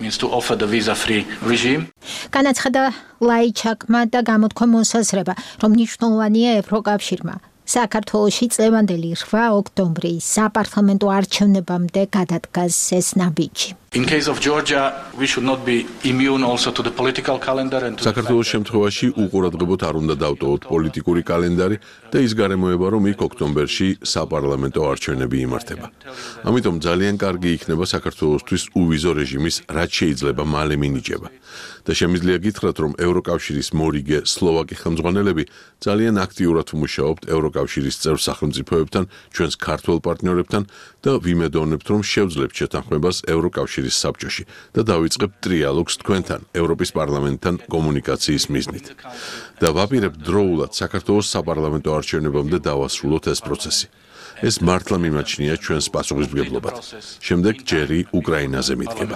განაცხადა ლაიჩაკმა და გამოთქვა მოსაზრება, რომ მნიშვნელოვანია ევროკავშირმა საქართველოში წლევანდელი რვა ოქტომბრის საპარლამენტო არჩევნებამდე გადადგას ეს ნაბიჯი. In case of Georgia, we should not be immune also to the political calendar and to საქართველოს შემთხვევაში უყურადღებოდ არ უნდა დავტოვოთ პოლიტიკური კალენდარი და ის გარემოება, რომ იქ ოქტომბერში საპარლამენტო არჩევნები იმართება. ამიტომ ძალიან კარგი იქნება საქართველოსთვის უვიზო რეჟიმის რაც შეიძლება მალე მინიჭება. და შემიძლია გითხრათ, რომ ევროკავშირის მორიგე სლოვაკი ხელმძღვანელები ძალიან აქტიურად მუშაობთ ევროკავშირის წევრ სახელმწიფოებთან, ჩვენს ქართველ პარტნიორებთან და ვიმედოვნებთ, რომ შევძლებთ შეთანხმებას ევროკავშირის საბჭოში და დავიწყებთ ტრიალოგს თქვენთან, ევროპის პარლამენტთან კომუნიკაციის მიზნით. და ვაპირებთ დროულად საქართველოს საპარლამენტო არჩევნებამდე დავასრულოთ ეს პროცესი. ეს მართლა მიმაჩნია ჩვენს პასუხისმგებლობად. შემდეგ ჯერი უკრაინაზე მიდგება.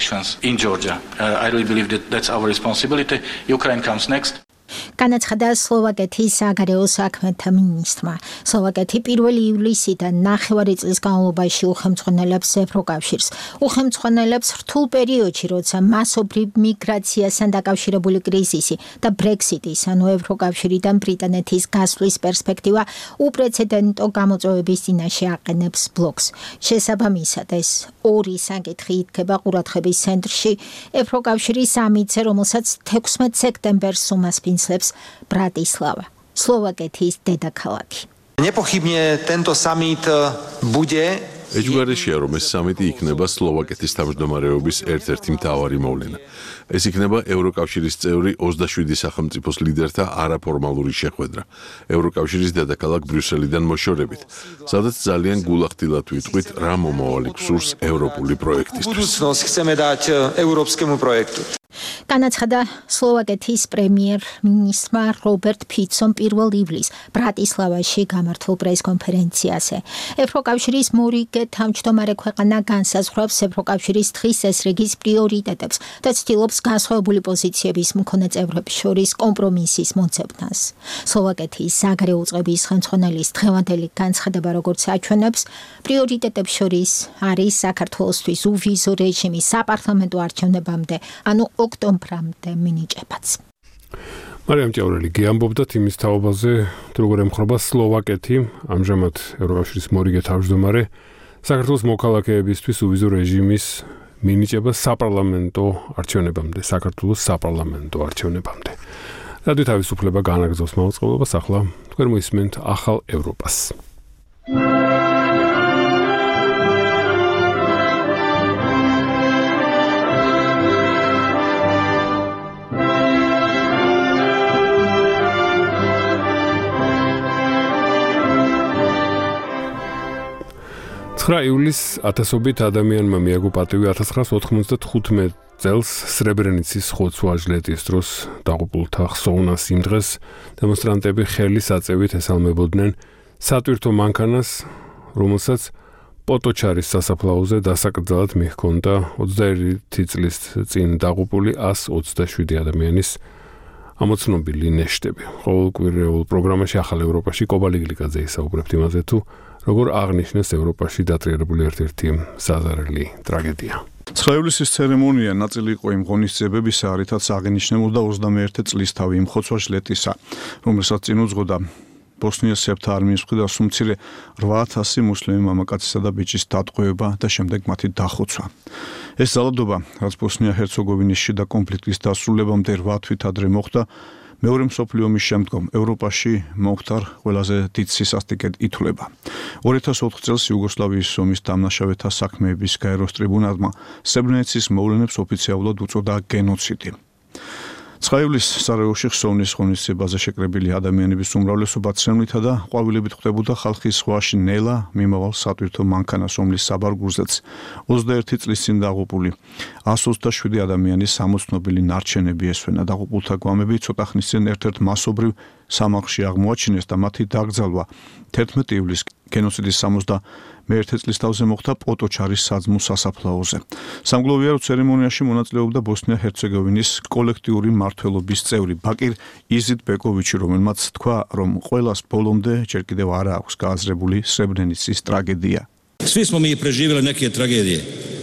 in Georgia. Uh, I really believe that that's our responsibility. Ukraine comes next. განაცხადა სლოვაკეთის საგარეო საქმეთა მინისტრმა. სლოვაკეთი პირველი ივლისიდან ნახევარი წლის განმავლობაში უხელმძღვანელებს ევროკავშირს. უხელმძღვანელებს რთულ პერიოდში, როცა მასობრივ მიგრაციასთან დაკავშირებული კრიზისი და ბრექსიტის, ანუ ევროკავშირიდან ბრიტანეთის გასვლის პერსპექტივა უპრეცედენტო გამოწვევების წინაშე აყენებს ბლოკს. შესაბამისად, ეს ორი საკითხი იდგება ყურადღების ცენტრში ევროკავშირის სამიტზე, რომელსაც თექვსმეტ სექტემბერს უმასპინძლებს Bratislava, სლოვაკეთის დედაქალაქი. Nepochybne tento summit bude ეჯგარეშია, რომ ეს სამიტი იქნება სლოვაკეთის თავმჯდომარეობის ერთ-ერთი მთავარი მოვლენა. ეს იქნება ევროკავშირის წევრი ოცდაშვიდი სახელმწიფოს ლიდერთა არაფორმალური შეხვედრა ევროკავშირის დედაქალაქ ბრიუსელიდან მოშორებით, სადაც ძალიან გულახდილად ვიტყვით, რა მომავალი გვსურს ევროპული პროექტისთვის. Budúcnosť chceme dať európskemu projektu. განაცხადა სლოვაკეთის პრემიერ-მინისტრმა რობერტ ფიცომ პირველ ივლისს ბრატისლავაში გამართულ პრესკონფერენციაზე. ევროკავშირის მორიგე თავმჯდომარე ქვეყანა განსაზღვრავს ევროკავშირის დღის წესრიგის პრიორიტეტებს და ცდილობს განსხვავებული პოზიციების მქონე წევრებს შორის კომპრომისის მოძებნას. სლოვაკეთის საგარეო უწყების ხელმძღვანელის დღევანდელი განცხადება, როგორც აჩვენებს, პრიორიტეტებს შორის არის საქართველოსთვის უვიზო რეჟიმის საპარლამენტო არჩევნებამდე, ანუ ოქტომბრამდე მინიჭებაც. მარიამ ჭავრელი გეამბობდათ იმის თაობაზე, როგორ ემხრობა სლოვაკეთი, ამჟამად ევროკავშირის მორიგე თავმჯდომარე, საქართველოს მოქალაქეებისთვის უვიზო რეჟიმის მინიჭება საპარლამენტო არჩევნებამდე, საქართველოს საპარლამენტო არჩევნებამდე. რადიო თავისუფლება განაგრძობს მაუწყებლობას, ახლა თქვენ მოისმენთ ახალ ევროპას. ცხრა ივლისს ათასობით ადამიანმა მიაგო პატივი ათას ცხრაას ოთხმოცდათხუთმეტ წელს სრებრენიცის ხოცვა-ჟლეტის დროს დაღუპულთა ხსოვნას იმ დღეს დემონსტრანტები ხელის აწევით ესალმებოდნენ სატვირთო მანქანას, რომელსაც პოტოჩარის სასაფლაოზე დასაკრძალად მიჰქონდა ოცდაერთი წლის წინ დაღუპული ას ოცდაშვიდი ადამიანის ამოცნობილი ნეშტები. ყოველკვირეულ პროგრამაში ახალ ევროპაში კობა ლიგლიკაძე ისაუბრებთ იმაზე თუ როგორ აღნიშნეს ევროპაში დატრიალებული ერთ-ერთი საზარელი ტრაგედია. ცხრა ივლისის ცერემონია ნაწილი იყო იმ ღონისძიებებისა, რითაც აღინიშნებოდა ოცდამეერთი წლისთავი იმ ხოცვა-ჟლეტისა, რომელსაც წინ უძღოდა ბოსნიის სერბთა არმიის მხრიდან სულ რვა ათასი მუსლიმი მამაკაცისა და ბიჭის დატყვევება და შემდეგ მათი დახოცვა. ეს ძალადობა, რაც ბოსნია-ჰერცეგოვინის შიდა კონფლიქტის დასრულებამდე რვა თვით ადრე მოხდა, მეორე მსოფლიო ომის შემდგომ ევროპაში მომხდარ ყველაზე დიდ სისასტიკედ ითვლება. ორი ათას ოთხ წელს იუგოსლავიის ომის დამნაშავეთა საქმეების გაეროს ტრიბუნალმა სრებრენიცის მოვლენებს ოფიციალურად უწოდა გენოციდი. ცხრა ივლისს სარაევოში ხსოვნის ღონისძიებაზე შეკრებილი ადამიანების უმრავლესობა ცრემლითა და ყვავილებით ხვდებოდა ხალხის ზღვაში ნელა მიმავალ სატვირთო მანქანას, რომლის საბარგულზეც ოცდაერთი წლის წინ დაღუპული ას ოცდაშვიდი ადამიანის ამოცნობილი ნარჩენები ესვენა. დაღუპულთა გვამები ცოტა ხნის წინ ერთ-ერთ მასობრივ სამარხში აღმოაჩინეს და მათი დაკრძალვა თერთმეტი ივლისს გენოციდის სამოცდამეერთე წლისთავზე მოხდა პოტოჩარის საძმო სასაფლაოზე. სამგლოვიარო ცერემონიაში მონაწილეობდა ბოსნია-ჰერცეგოვინის კოლექტიური მმართველობის წევრი ბაკირ იზიდბეკოვიჩი, რომელმაც თქვა, რომ ყველას ბოლომდე ჯერ კიდევ არ აქვს გააზრებული სრებრენიცის ტრაგედია. Svi smo mi preživjeli neke tragedije.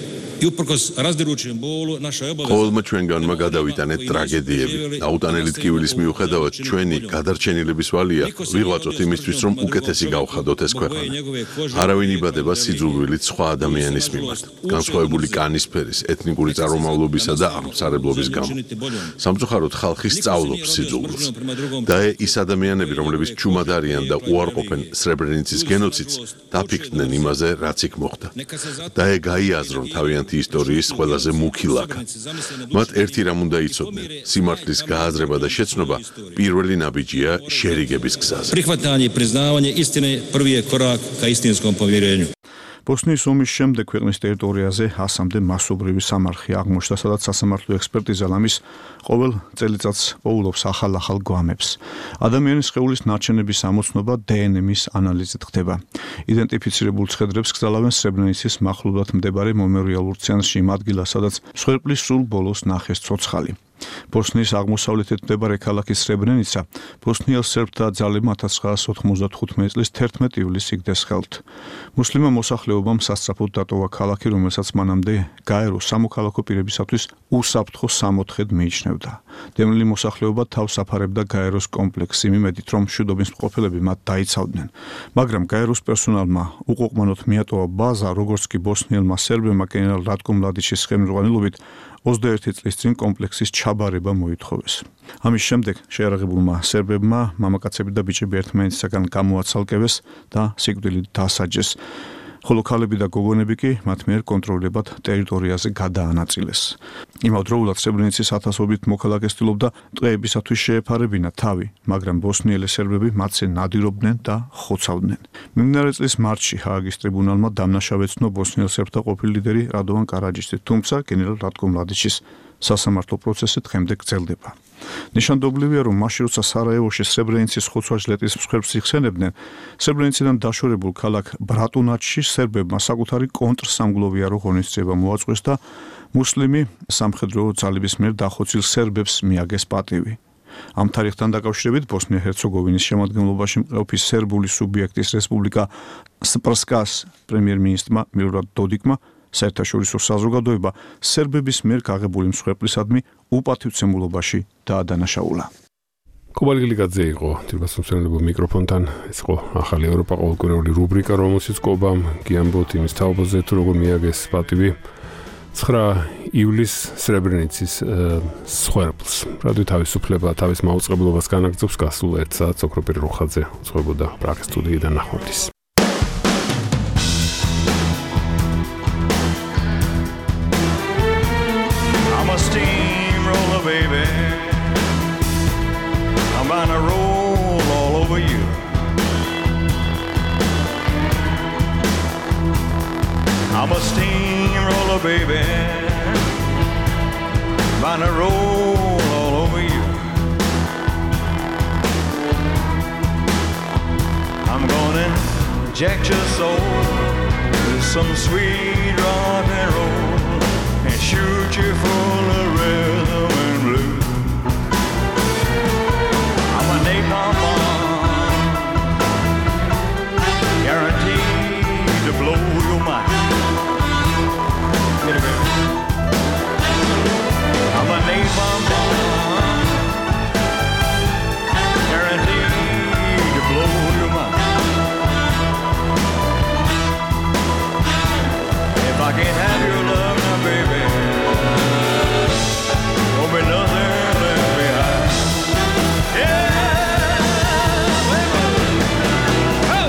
I uprkos razdirajućem bolu naša je obaveza. ყოველმა ჩვენგანმა გადავიტანეთ ტრაგედიები. აუტანელი ტკივილის მიუხედავად ჩვენი გადარჩენილების ვალია ვიღვაწოთ იმისთვის, რომ უკეთესი გავხადოთ ეს ქვეყანა. არავინ იბადება სიძულვილით სხვა ადამიანის მიმართ, განსხვავებული კანისფერის, ეთნიკური წარმომავლობისა და აღმსარებლობის გამო. სამწუხაროდ ხალხი სწავლობს სიძულვილს. და ის ადამიანები, რომლებიც ჩუმად არიან და უარყოფენ სრებრენიცის გენოციდს, დაფიქრდნენ იმაზე, რაც იქ მოხდა. და გაიაზრონ თავიანთი ისტორიის ყველაზე მუქი ლაქა. მათ ერთი რამ უნდა იცოდნენ: სიმართლის გააზრება და შეცნობა პირველი ნაბიჯია შერიგების გზაზე. Prihvatanje i priznavanje istine prvi je korak ka istinskom pomirenju. ბოსნიის ომის შემდეგ ქვეყნის ტერიტორიაზე ასამდე მასობრივი სამარხი აღმოჩნდა, სადაც სასამართლო ექსპერტიზა ლამის ყოველ წელიწადს პოულობს ახალ-ახალ გვამებს. ადამიანის სხეულის ნარჩენების ამოცნობა დე ენ ემის ანალიზით ხდება. იდენტიფიცირებულ ცხედრებს გზალავენ სრებრენიცის მახლობლად მდებარე მემორიალურ ცენტრში, იმ ადგილას, სადაც მსხვერპლის სულ ბოლოს ნახეს ცოცხალი. ბოსნიის აღმოსავლეთით მდებარე ქალაქი სრებრენიცა ბოსნიელ სერბთა ძალებმა ათას ცხრაას ოთხმოცდათხუთმეტი წლის თერთმეტი ივლისს იგდეს ხელთ. მუსლიმმა მოსახლეობამ სასწრაფოდ დატოვა ქალაქი, რომელსაც მანამდე გაეროს სამოქალაქო პირებისათვის უსაფრთხო სამოთხედ მიიჩნევდა. დევნილი მოსახლეობა თავს აფარებდა გაეროს კომპლექსს, იმ იმედით, რომ მშვიდობის მყოფელები მათ დაიცავდნენ. მაგრამ გაეროს პერსონალმა უყოყმანოდ მიატოვა ბაზა, როგორც კი ბოსნიელმა სერბებმა გენერალ რატკო მლადიჩის ხელმძღვანელობით ოცდაერთი წლის წინ კომპლექსის ჩაბარება მოითხოვეს. ამის შემდეგ შეიარაღებულმა სერბებმა მამაკაცები და ბიჭები ერთმანეთისაგან გამოაცალკევეს და სიკვდილით დასაჯეს. ხოლო ქალები და გოგონები კი მათ მიერ კონტროლებად ტერიტორიაზე გადაანაწილეს. იმავდროულად სრებრენიცის ათასობით მოქალაქე ცდილობდა ტყეებისათვის შეეფარებინა თავი, მაგრამ ბოსნიელი სერბები მათზე ნადირობდნენ და ხოცავდნენ. მიმდინარე წლის მარტში ჰააგის ტრიბუნალმა დამნაშავეცნო ბოსნიელ სერბთა ყოფილი ლიდერი რადოვან კარაჯიჩი, თუმცა გენერალ რატკო მლადიჩის სასამართლო პროცესი დღემდე გრძელდება. ნიშანდობლივია, რომ მაშინ როცა სარაევოში სრებრენიცის ხოცვა-ჟლეტის მსხვერპლს იხსენებდნენ, სრებრენიციდან დაშორებულ ქალაქ ბრატუნაჩში სერბებმა საკუთარი კონტრსამგლოვიარო ღონისძიება მოაწყვეს და მუსლიმი სამხედრო ძალების მიერ დახოცილ სერბებს მიაგეს პატივი. ამ თარიღთან დაკავშირებით ბოსნია-ჰერცეგოვინის შემადგენლობაში მყოფი სერბული სუბიექტის რესპუბლიკა სპრსკას პრემიერ-მინისტრმა მილორად დოდიკმა საერთაშორისო საზოგადოება სერბების მიერ გაღებული მსხვერპლისადმი უპატივცემულობაში დაადანაშაულა. კობა ლიგლიკაძე იყო თირბასმცემლებო მიკროფონთან. ეს იყო ახალი ევროპა ყოველკვირეული რუბრიკა, რომელშიც კობამ გიამბოთ იმის თაობაზე თუ როგორ მიაგეს პატივი ცხრა ივლისს სრებრენიცის სხერბლს. რადიო თავისუფლება თავის მაუწყებლობას განაგრძობს გასულ ერთ საათს ოქროპირი რუხაძე უძღვებოდა პრაღის სტუდიიდან ნახვამდის. I'm a steamroller, baby. I'm gonna roll all over you. I'm a steamroller, baby. Gonna roll all over you. I'm gonna inject your soul with some sweet rock and roll and shoot you full of rhythm and blues. I'm a napalm bomb, guaranteed to blow your mind. Get it, baby. I'm a napalm bomb, guaranteed to blow your mind. If I can't have your love now, baby, won't be nothing left behind. Yeah, baby. Oh.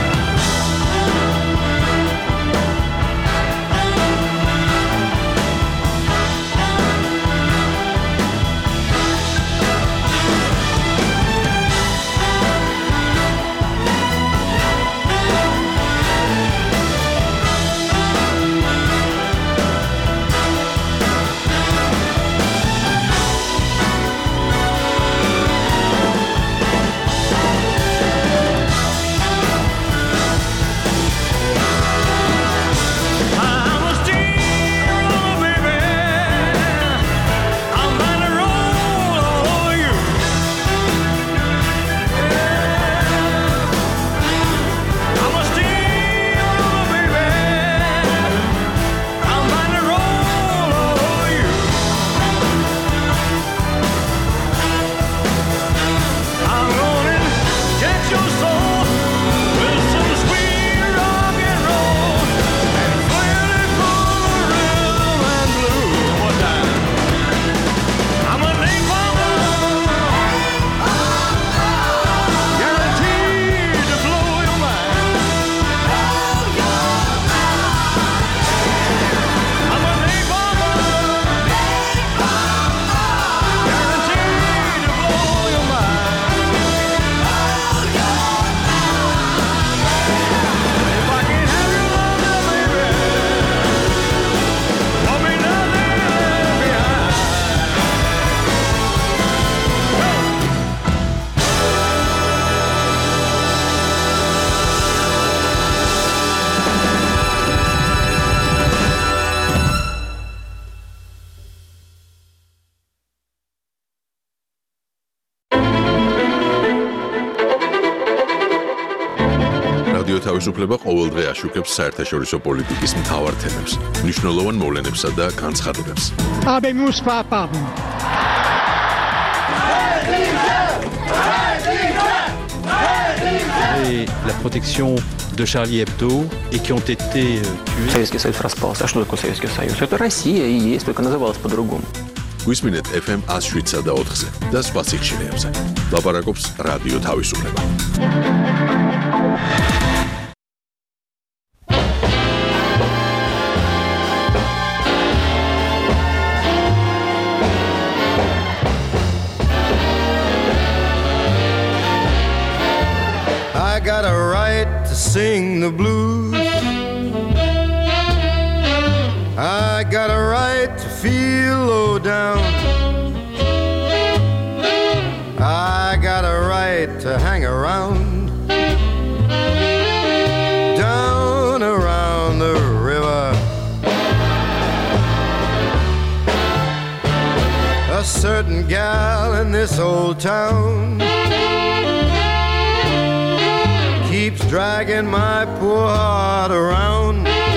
თავისუფლება ყოველდღე აშუქებს საერთაშორისო პოლიტიკის მთავარ თემებს, მნიშვნელოვან მოვლენებსა და განცხადებებს. Habemus papam. Et la protection de Charlie Hebdo et qui ont été tués. Советский Союз распался. А что такое Советский Союз? Это Россия и есть, только называлась по-другому. გვისმინეთ эф эм one oh seven და four-ზე და სხვა სიხშირეებზე. ლაპარაკობს რადიო თავისუფლება. I got a right to sing the blues. I got a right to feel low down. I got a right to hang around down around the river. A certain gal in this old town keeps dragging my poor heart around.